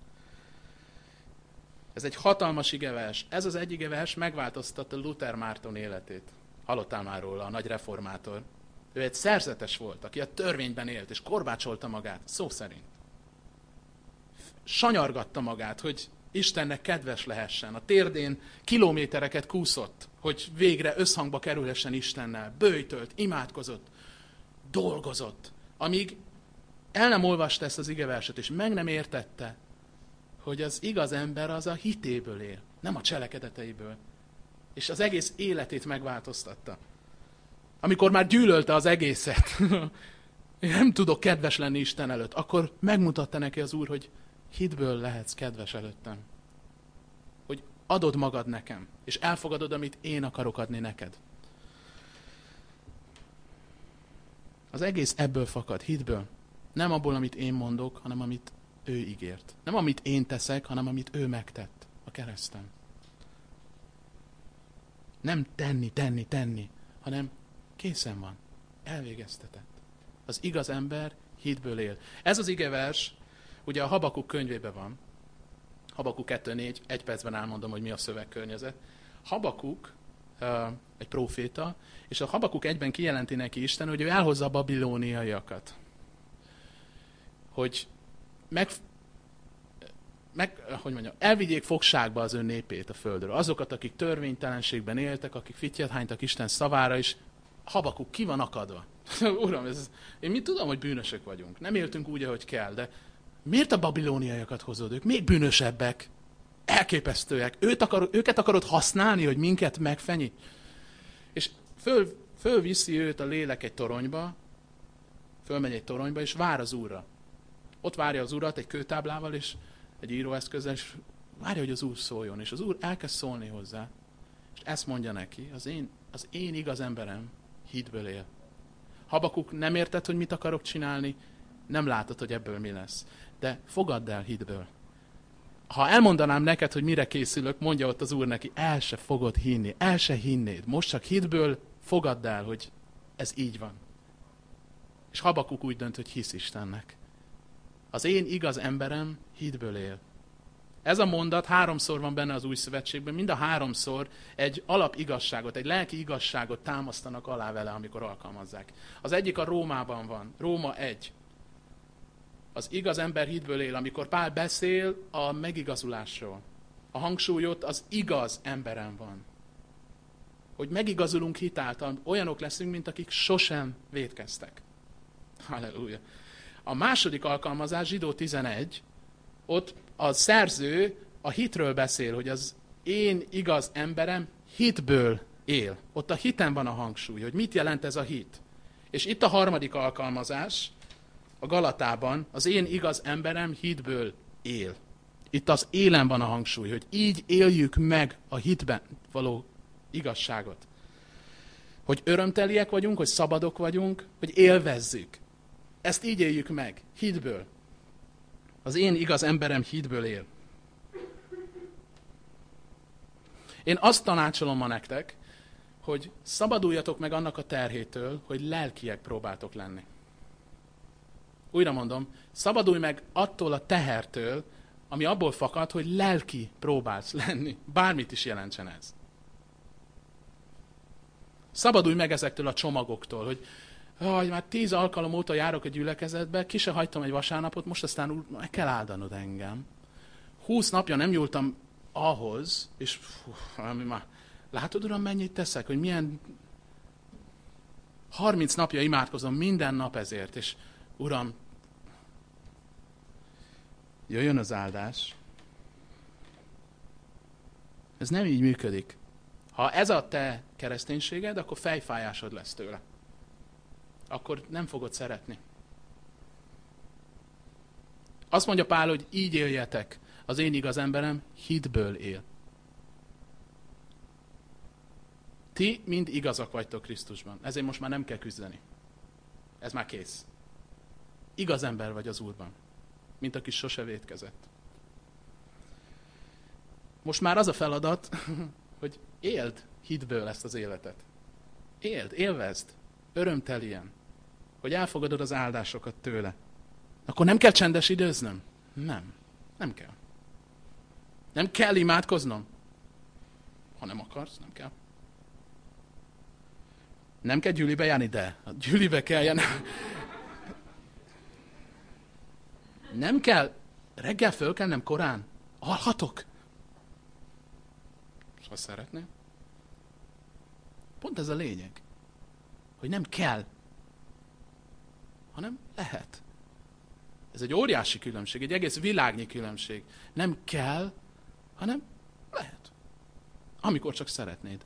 Ez egy hatalmas igevers. Ez az egy igevers megváltoztatta Luther Márton életét. Hallottál már róla, a nagy reformátor. Ő egy szerzetes volt, aki a törvényben élt, és korbácsolta magát, szó szerint. Sanyargatta magát, hogy Istennek kedves lehessen. A térdén kilométereket kúszott, hogy végre összhangba kerülhessen Istennel. Böjtölt, imádkozott, dolgozott, amíg el nem olvasta ezt az igeverset, és meg nem értette, hogy az igaz ember az a hitéből él, nem a cselekedeteiből. És az egész életét megváltoztatta. Amikor már gyűlölte az egészet, én nem tudok kedves lenni Isten előtt, akkor megmutatta neki az Úr, hogy hitből lehetsz kedves előttem. Hogy adod magad nekem, és elfogadod, amit én akarok adni neked. Az egész ebből fakad, hitből. Nem abból, amit én mondok, hanem amit ő ígért. Nem amit én teszek, hanem amit ő megtett a kereszten. Nem tenni, tenni, tenni, hanem készen van. Elvégeztetett. Az igaz ember hitből él. Ez az igevers, ugye a Habakuk könyvében van. Habakuk kettő négy, egy percben elmondom, hogy mi a szövegkörnyezet. Habakuk uh, egy próféta, és a Habakuk egyben kijelenti neki Isten, hogy ő elhozza a babilóniaiakat. Hogy meg, meg, hogy mondjam, elvigyék fogságba az ön népét a földről. Azokat, akik törvénytelenségben éltek, akik fittyet hánytak Isten szavára, és Habakuk ki van akadva. Uram, ez, én mit tudom, hogy bűnösök vagyunk. Nem éltünk úgy, ahogy kell, de miért a babilóniaiakat hozod? Ők még bűnösebbek, elképesztőek. Őt akar, őket akarod használni, hogy minket megfenyi? És föl, fölviszi őt a lélek egy toronyba, fölmegy egy toronyba, és vár az Úrra. Ott várja az Urat egy kőtáblával, és egy íróeszközzel, és Várja, hogy az Úr szóljon, és az Úr elkezd szólni hozzá, és ezt mondja neki, az én, az én igaz emberem hitből él. Habakuk, nem érted, hogy mit akarok csinálni, nem látod, hogy ebből mi lesz. De fogadd el hitből. Ha elmondanám neked, hogy mire készülök, mondja ott az Úr neki, el se fogod hinni, el se hinnéd. Most csak hitből fogadd el, hogy ez így van. És Habakuk úgy dönt, hogy hisz Istennek. Az én igaz emberem hitből él. Ez a mondat háromszor van benne az Új Szövetségben, mind a háromszor egy alapigazságot, egy lelki igazságot támasztanak alá vele, amikor alkalmazzák. Az egyik a Rómában van, Róma egy. Az igaz ember hitből él, amikor Pál beszél a megigazulásról. A hangsúlyot az igaz emberen van. Hogy megigazulunk hitáltal, olyanok leszünk, mint akik sosem vétkeztek. Halleluja. A második alkalmazás, Zsidó tizenegy, ott a szerző a hitről beszél, hogy az én igaz emberem hitből él. Ott a hiten van a hangsúly, hogy mit jelent ez a hit. És itt a harmadik alkalmazás, a Galatában, az én igaz emberem hitből él. Itt az élen van a hangsúly, hogy így éljük meg a hitben való igazságot. Hogy örömteliek vagyunk, hogy szabadok vagyunk, hogy élvezzük. Ezt így éljük meg, hitből. Az én igaz emberem hitből él. Én azt tanácsolom ma nektek, hogy szabaduljatok meg annak a terhétől, hogy lelkiek próbáltok lenni. Újra mondom, szabadulj meg attól a tehertől, ami abból fakad, hogy lelki próbálsz lenni. Bármit is jelentsen ez. Szabadulj meg ezektől a csomagoktól, hogy Aj, már tíz alkalom óta járok a gyülekezetbe, ki se hagytam egy vasárnapot, most aztán úgy, meg kell áldanod engem. Húsz napja nem nyúltam ahhoz, és fú, ami már, látod, Uram, mennyit teszek, hogy milyen harminc napja imádkozom minden nap ezért, és Uram, jöjjön az áldás. Ez nem így működik. Ha ez a te kereszténységed, akkor fejfájásod lesz tőle. Akkor nem fogod szeretni. Azt mondja Pál, hogy így éljetek. Az én igaz emberem hitből él. Ti mind igazak vagytok Krisztusban. Ezért most már nem kell küzdeni. Ez már kész. Igaz ember vagy az Úrban. Mint aki sose vétkezett. Most már az a feladat, hogy éld hitből ezt az életet. Éld, élvezd. Örömtelien, hogy elfogadod az áldásokat tőle. Akkor nem kell csendes időznöm? Nem. Nem kell. Nem kell imádkoznom? Ha nem akarsz, nem kell. Nem kell gyűlibe járni, de a gyűlibe kell járni. Nem kell reggel fölkelnem korán? Alhatok? És ha szeretném? Pont ez a lényeg. Hogy nem kell, hanem lehet. Ez egy óriási különbség, egy egész világnyi különbség. Nem kell, hanem lehet. Amikor csak szeretnéd.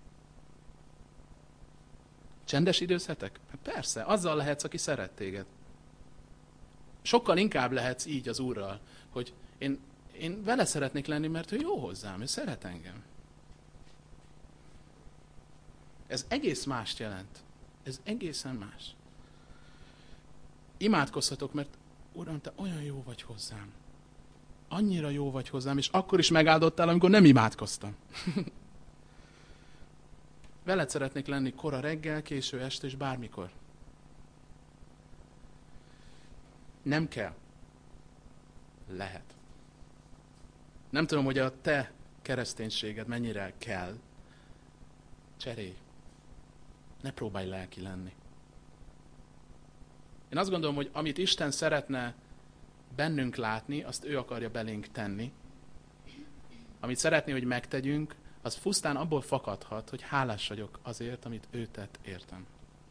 Csendes időzhetek? Persze, azzal lehetsz, aki szeret téged. Sokkal inkább lehetsz így az Úrral, hogy én, én vele szeretnék lenni, mert ő jó hozzám, ő szeret engem. Ez egész mást jelent. Ez egészen más. Imádkozhatok, mert Uram, te olyan jó vagy hozzám. Annyira jó vagy hozzám, és akkor is megáldottál, amikor nem imádkoztam. Veled szeretnék lenni kora reggel, késő este, és bármikor. Nem kell. Lehet. Nem tudom, hogy a te kereszténységed mennyire kell. Cserélj. Ne próbálj lelki lenni. Én azt gondolom, hogy amit Isten szeretne bennünk látni, azt ő akarja belénk tenni. Amit szeretné, hogy megtegyünk, az pusztán abból fakadhat, hogy hálás vagyok azért, amit ő tett értem.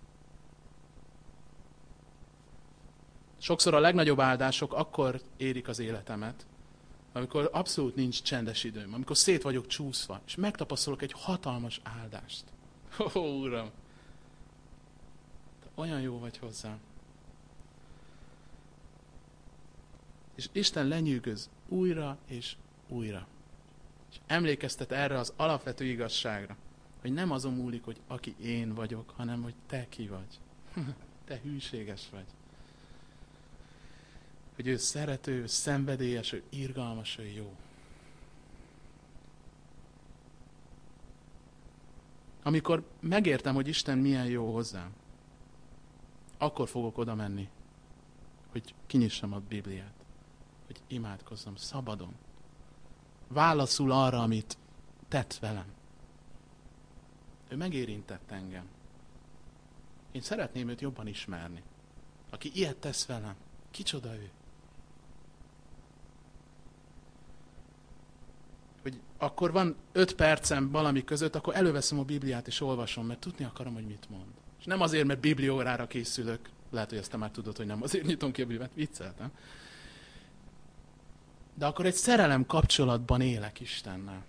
Sokszor a legnagyobb áldások akkor érik az életemet, amikor abszolút nincs csendes időm, amikor szét vagyok csúszva, és megtapasztalok egy hatalmas áldást. Ó, Uram! Te olyan jó vagy hozzám. És Isten lenyűgöz újra és újra. És emlékeztet erre az alapvető igazságra, hogy nem azon múlik, hogy aki én vagyok, hanem hogy te ki vagy. Te hűséges vagy. Hogy ő szerető, ő szenvedélyes, ő irgalmas, ő jó. Amikor megértem, hogy Isten milyen jó hozzám, akkor fogok oda menni, hogy kinyissam a Bibliát, hogy imádkozzam szabadon. Válaszul arra, amit tett velem. Ő megérintett engem. Én szeretném őt jobban ismerni. Aki ilyet tesz velem, kicsoda ő? Hogy akkor van öt percem valami között, akkor előveszem a Bibliát és olvasom, mert tudni akarom, hogy mit mond. És nem azért, mert bibliórára készülök. Lehet, hogy ezt te már tudod, hogy nem azért nyitom ki a Bibliát. Vicceltem. De akkor egy szerelem kapcsolatban élek Istennel.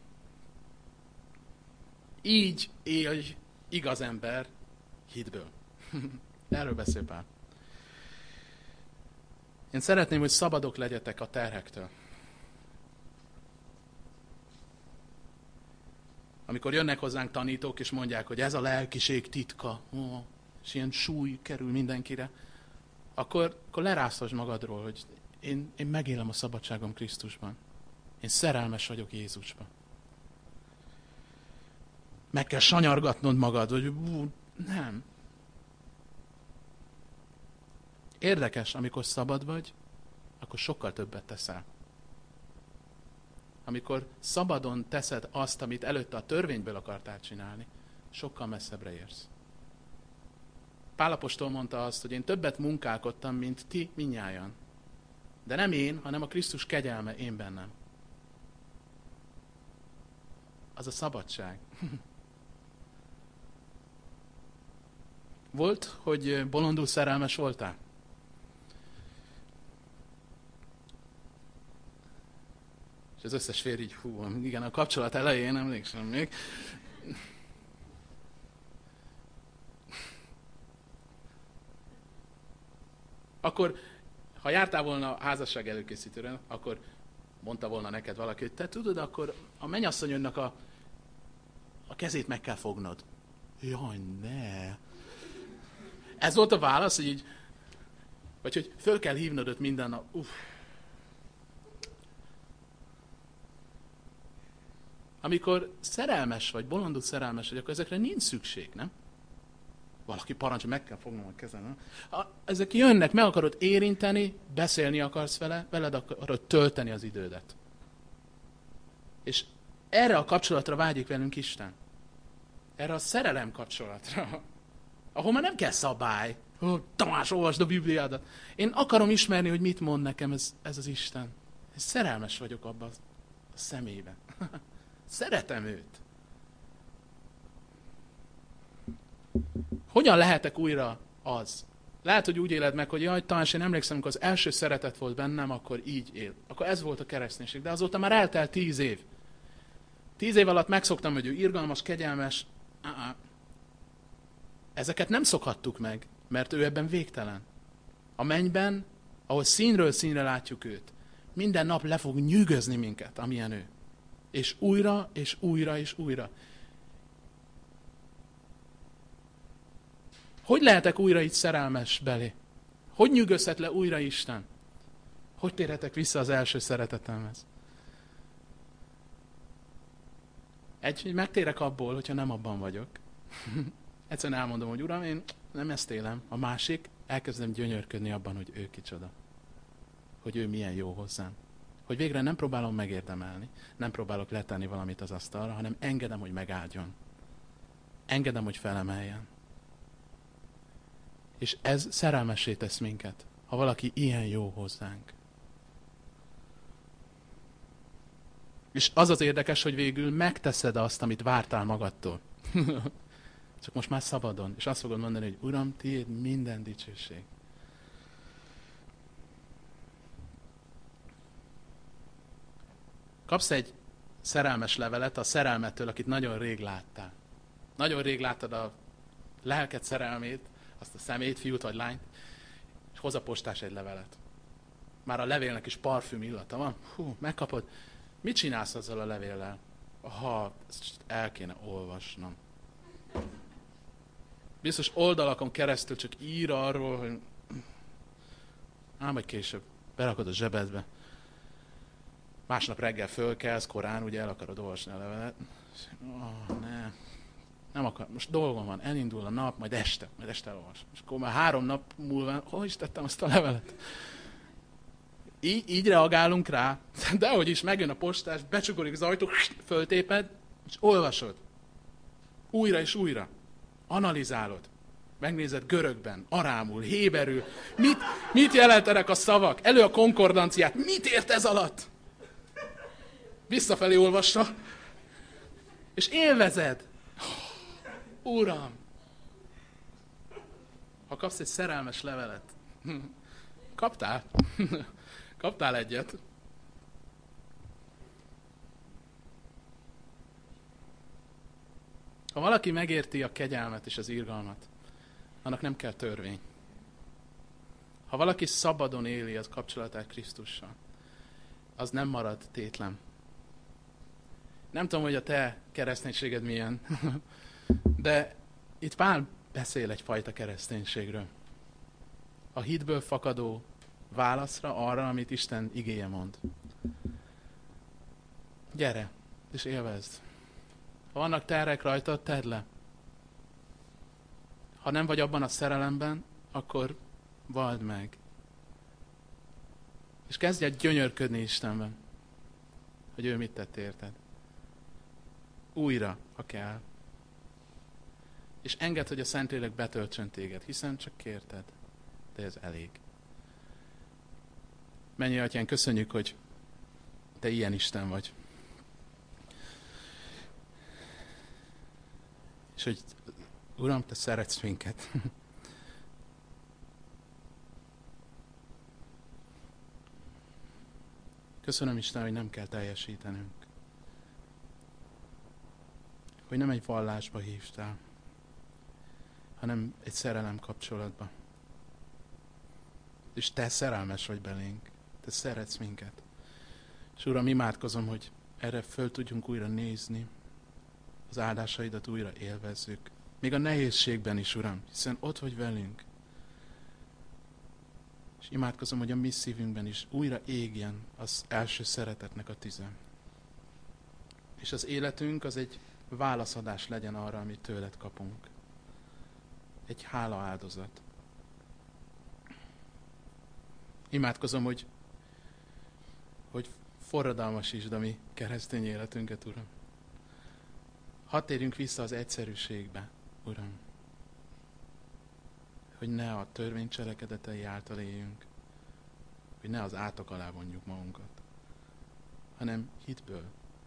Így élj igaz ember hitből. Erről beszél Pál. Én szeretném, hogy szabadok legyetek a terhektől. Amikor jönnek hozzánk tanítók, és mondják, hogy ez a lelkiség titka, ó, és ilyen súly kerül mindenkire, akkor, akkor leráztasd magadról, hogy én, én megélem a szabadságom Krisztusban. Én szerelmes vagyok Jézusban. Meg kell sanyargatnod magad, hogy ú, nem. Érdekes, amikor szabad vagy, akkor sokkal többet teszel. Amikor szabadon teszed azt, amit előtte a törvényből akartál csinálni, sokkal messzebbre érsz. Pál apostol mondta azt, hogy én többet munkálkodtam, mint ti mindnyájan. De nem én, hanem a Krisztus kegyelme én bennem. Az a szabadság. Volt, hogy bolondul szerelmes voltál? És az összes férj így, hú, igen, a kapcsolat elején, emlékszem még. Akkor, ha jártál volna a házasság előkészítőre, akkor mondta volna neked valaki, hogy te tudod, akkor a mennyasszonyodnak a, a kezét meg kell fognod. Jaj, ne! Ez volt a válasz, hogy így, vagy hogy föl kell hívnod őt minden nap. Uff. Amikor szerelmes vagy, bolondul szerelmes vagy, akkor ezekre nincs szükség, nem? Valaki parancs, meg kell fognom a kezem. Nem? Ezek jönnek, meg akarod érinteni, beszélni akarsz vele, veled akarod tölteni az idődet. És erre a kapcsolatra vágyik velünk Isten. Erre a szerelem kapcsolatra. Ahol már nem kell szabály. Ó, Tamás, olvasd a Bibliádat. Én akarom ismerni, hogy mit mond nekem ez, ez az Isten. Én szerelmes vagyok abban a személyben. Szeretem őt. Hogyan lehetek újra az? Lehet, hogy úgy éled meg, hogy jaj, Tamás, én emlékszem, amikor az első szeretet volt bennem, akkor így él. Akkor ez volt a kereszténység. De azóta már eltelt tíz év. Tíz év alatt megszoktam, hogy ő irgalmas, kegyelmes. Uh-uh. Ezeket nem szokhattuk meg, mert ő ebben végtelen. A mennyben, ahol színről színre látjuk őt, minden nap le fog nyűgözni minket, amilyen ő. És újra, és újra, és újra. Hogy lehetek újra így szerelmes belé? Hogy nyűgözhet le újra Isten? Hogy térhetek vissza az első szeretetemhez? Egy, megtérek abból, hogyha nem abban vagyok. Egyszerűen elmondom, hogy Uram, én nem ezt élem. A másik, elkezdem gyönyörködni abban, hogy ő kicsoda. Hogy ő milyen jó hozzám. Hogy végre nem próbálom megérdemelni, nem próbálok letenni valamit az asztalra, hanem engedem, hogy megáldjon. Engedem, hogy felemeljen. És ez szerelmessé tesz minket, ha valaki ilyen jó hozzánk. És az az érdekes, hogy végül megteszed azt, amit vártál magadtól. Csak most már szabadon. És azt fogod mondani, hogy Uram, tiéd minden dicsőség. Kapsz egy szerelmes levelet a szerelmettől, akit nagyon rég láttál. Nagyon rég láttad a lelked szerelmét, azt a szemét, fiút vagy lányt, és hoz a postás egy levelet. Már a levélnek is parfüm illata van. Hú, megkapod. Mit csinálsz azzal a levéllel? Ha, ezt el kéne olvasnom. Biztos oldalakon keresztül csak ír arról, hogy ám vagy később berakod a zsebedbe. Másnap reggel fölkelsz, korán, ugye el akarod olvasni a levelet. Oh, ne. Nem akar, most dolgom van, elindul a nap, majd este, majd este elolvasom. És akkor már három nap múlva, hol is tettem azt a levelet? Így, így reagálunk rá, de ahogy is megjön a postás, becsukolik az ajtó, föltéped, és olvasod. Újra és újra. Analizálod. Megnézed görögben, arámul, héberül. Mit, mit jelentenek a szavak? Elő a konkordanciát. Mit ért ez alatt? Visszafelé olvassa. És élvezed. Uram! Ha kapsz egy szerelmes levelet. Kaptál? Kaptál egyet. Ha valaki megérti a kegyelmet és az irgalmat, annak nem kell törvény. Ha valaki szabadon éli az kapcsolatát Krisztussal, az nem marad tétlen. Nem tudom, hogy a te kereszténységed milyen, de itt Pál beszél egyfajta kereszténységről. A hitből fakadó válaszra arra, amit Isten igéje mond. Gyere, és élvezd. Ha vannak terhek rajtad, tedd le. Ha nem vagy abban a szerelemben, akkor vald meg. És kezdj el gyönyörködni Istenben, hogy ő mit tett érted. Újra, ha kell. És engedd, hogy a Szentlélek betöltsön téged, hiszen csak kérted, de ez elég. Mennyei Atyán, köszönjük, hogy te ilyen Isten vagy. És hogy, Uram, te szeretsz minket. Köszönöm, Isten, hogy nem kell teljesítenünk. Hogy nem egy vallásba hívtál, hanem egy szerelem kapcsolatba. És te szerelmes vagy belénk. Te szeretsz minket. És Uram, imádkozom, hogy erre föl tudjunk újra nézni, az áldásaidat újra élvezzük. Még a nehézségben is, Uram, hiszen ott vagy velünk. És imádkozom, hogy a mi szívünkben is újra égjen az első szeretetnek a tüze. És az életünk az egy válaszadás legyen arra, amit tőled kapunk. Egy hála áldozat. Imádkozom, hogy, hogy forradalmasítsd a mi keresztény életünket, Uram. Hadd térjünk vissza az egyszerűségbe, Uram. Hogy ne a törvény cselekedetei által éljünk, hogy ne az átok alá vonjuk magunkat, hanem hitből.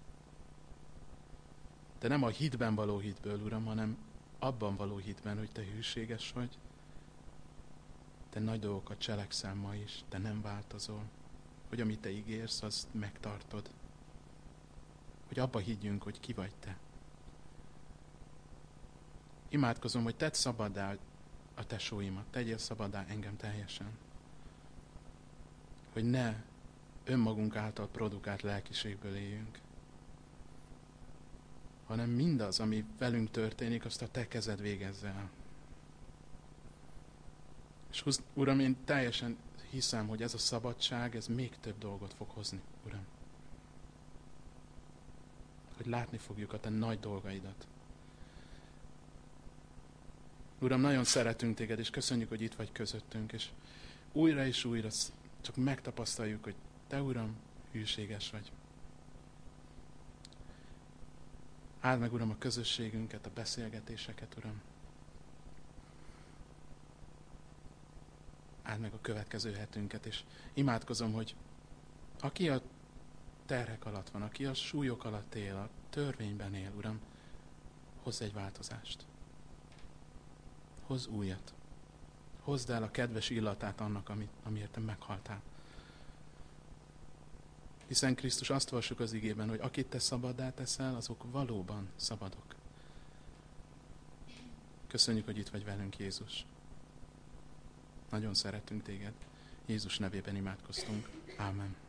De nem a hitben való hitből, Uram, hanem abban való hitben, hogy te hűséges vagy, te nagy dolgokat cselekszel ma is, te nem változol, hogy amit te ígérsz, azt megtartod. Hogy abba higgyünk, hogy ki vagy te. Imádkozom, hogy tedd szabaddá a tesóimat, tegyél szabaddá engem teljesen. Hogy ne önmagunk által produkált lelkiségből éljünk, hanem mindaz, ami velünk történik, azt a te kezed végezze el. És Uram, én teljesen hiszem, hogy ez a szabadság, ez még több dolgot fog hozni, Uram. Hogy látni fogjuk a te nagy dolgaidat. Uram, nagyon szeretünk téged, és köszönjük, hogy itt vagy közöttünk, és újra és újra csak megtapasztaljuk, hogy te, Uram, hűséges vagy. Áld meg, Uram, a közösségünket, a beszélgetéseket, Uram. Áld meg a következő hetünket, és imádkozom, hogy aki a terhek alatt van, aki a súlyok alatt él, a törvényben él, Uram, hozz egy változást. Hozz újat. Hozd el a kedves illatát annak, amit, amiért te meghaltál. Hiszen Krisztus azt olvassuk az igében, hogy akit te szabaddá teszel, azok valóban szabadok. Köszönjük, hogy itt vagy velünk, Jézus. Nagyon szeretünk téged. Jézus nevében imádkoztunk. Ámen.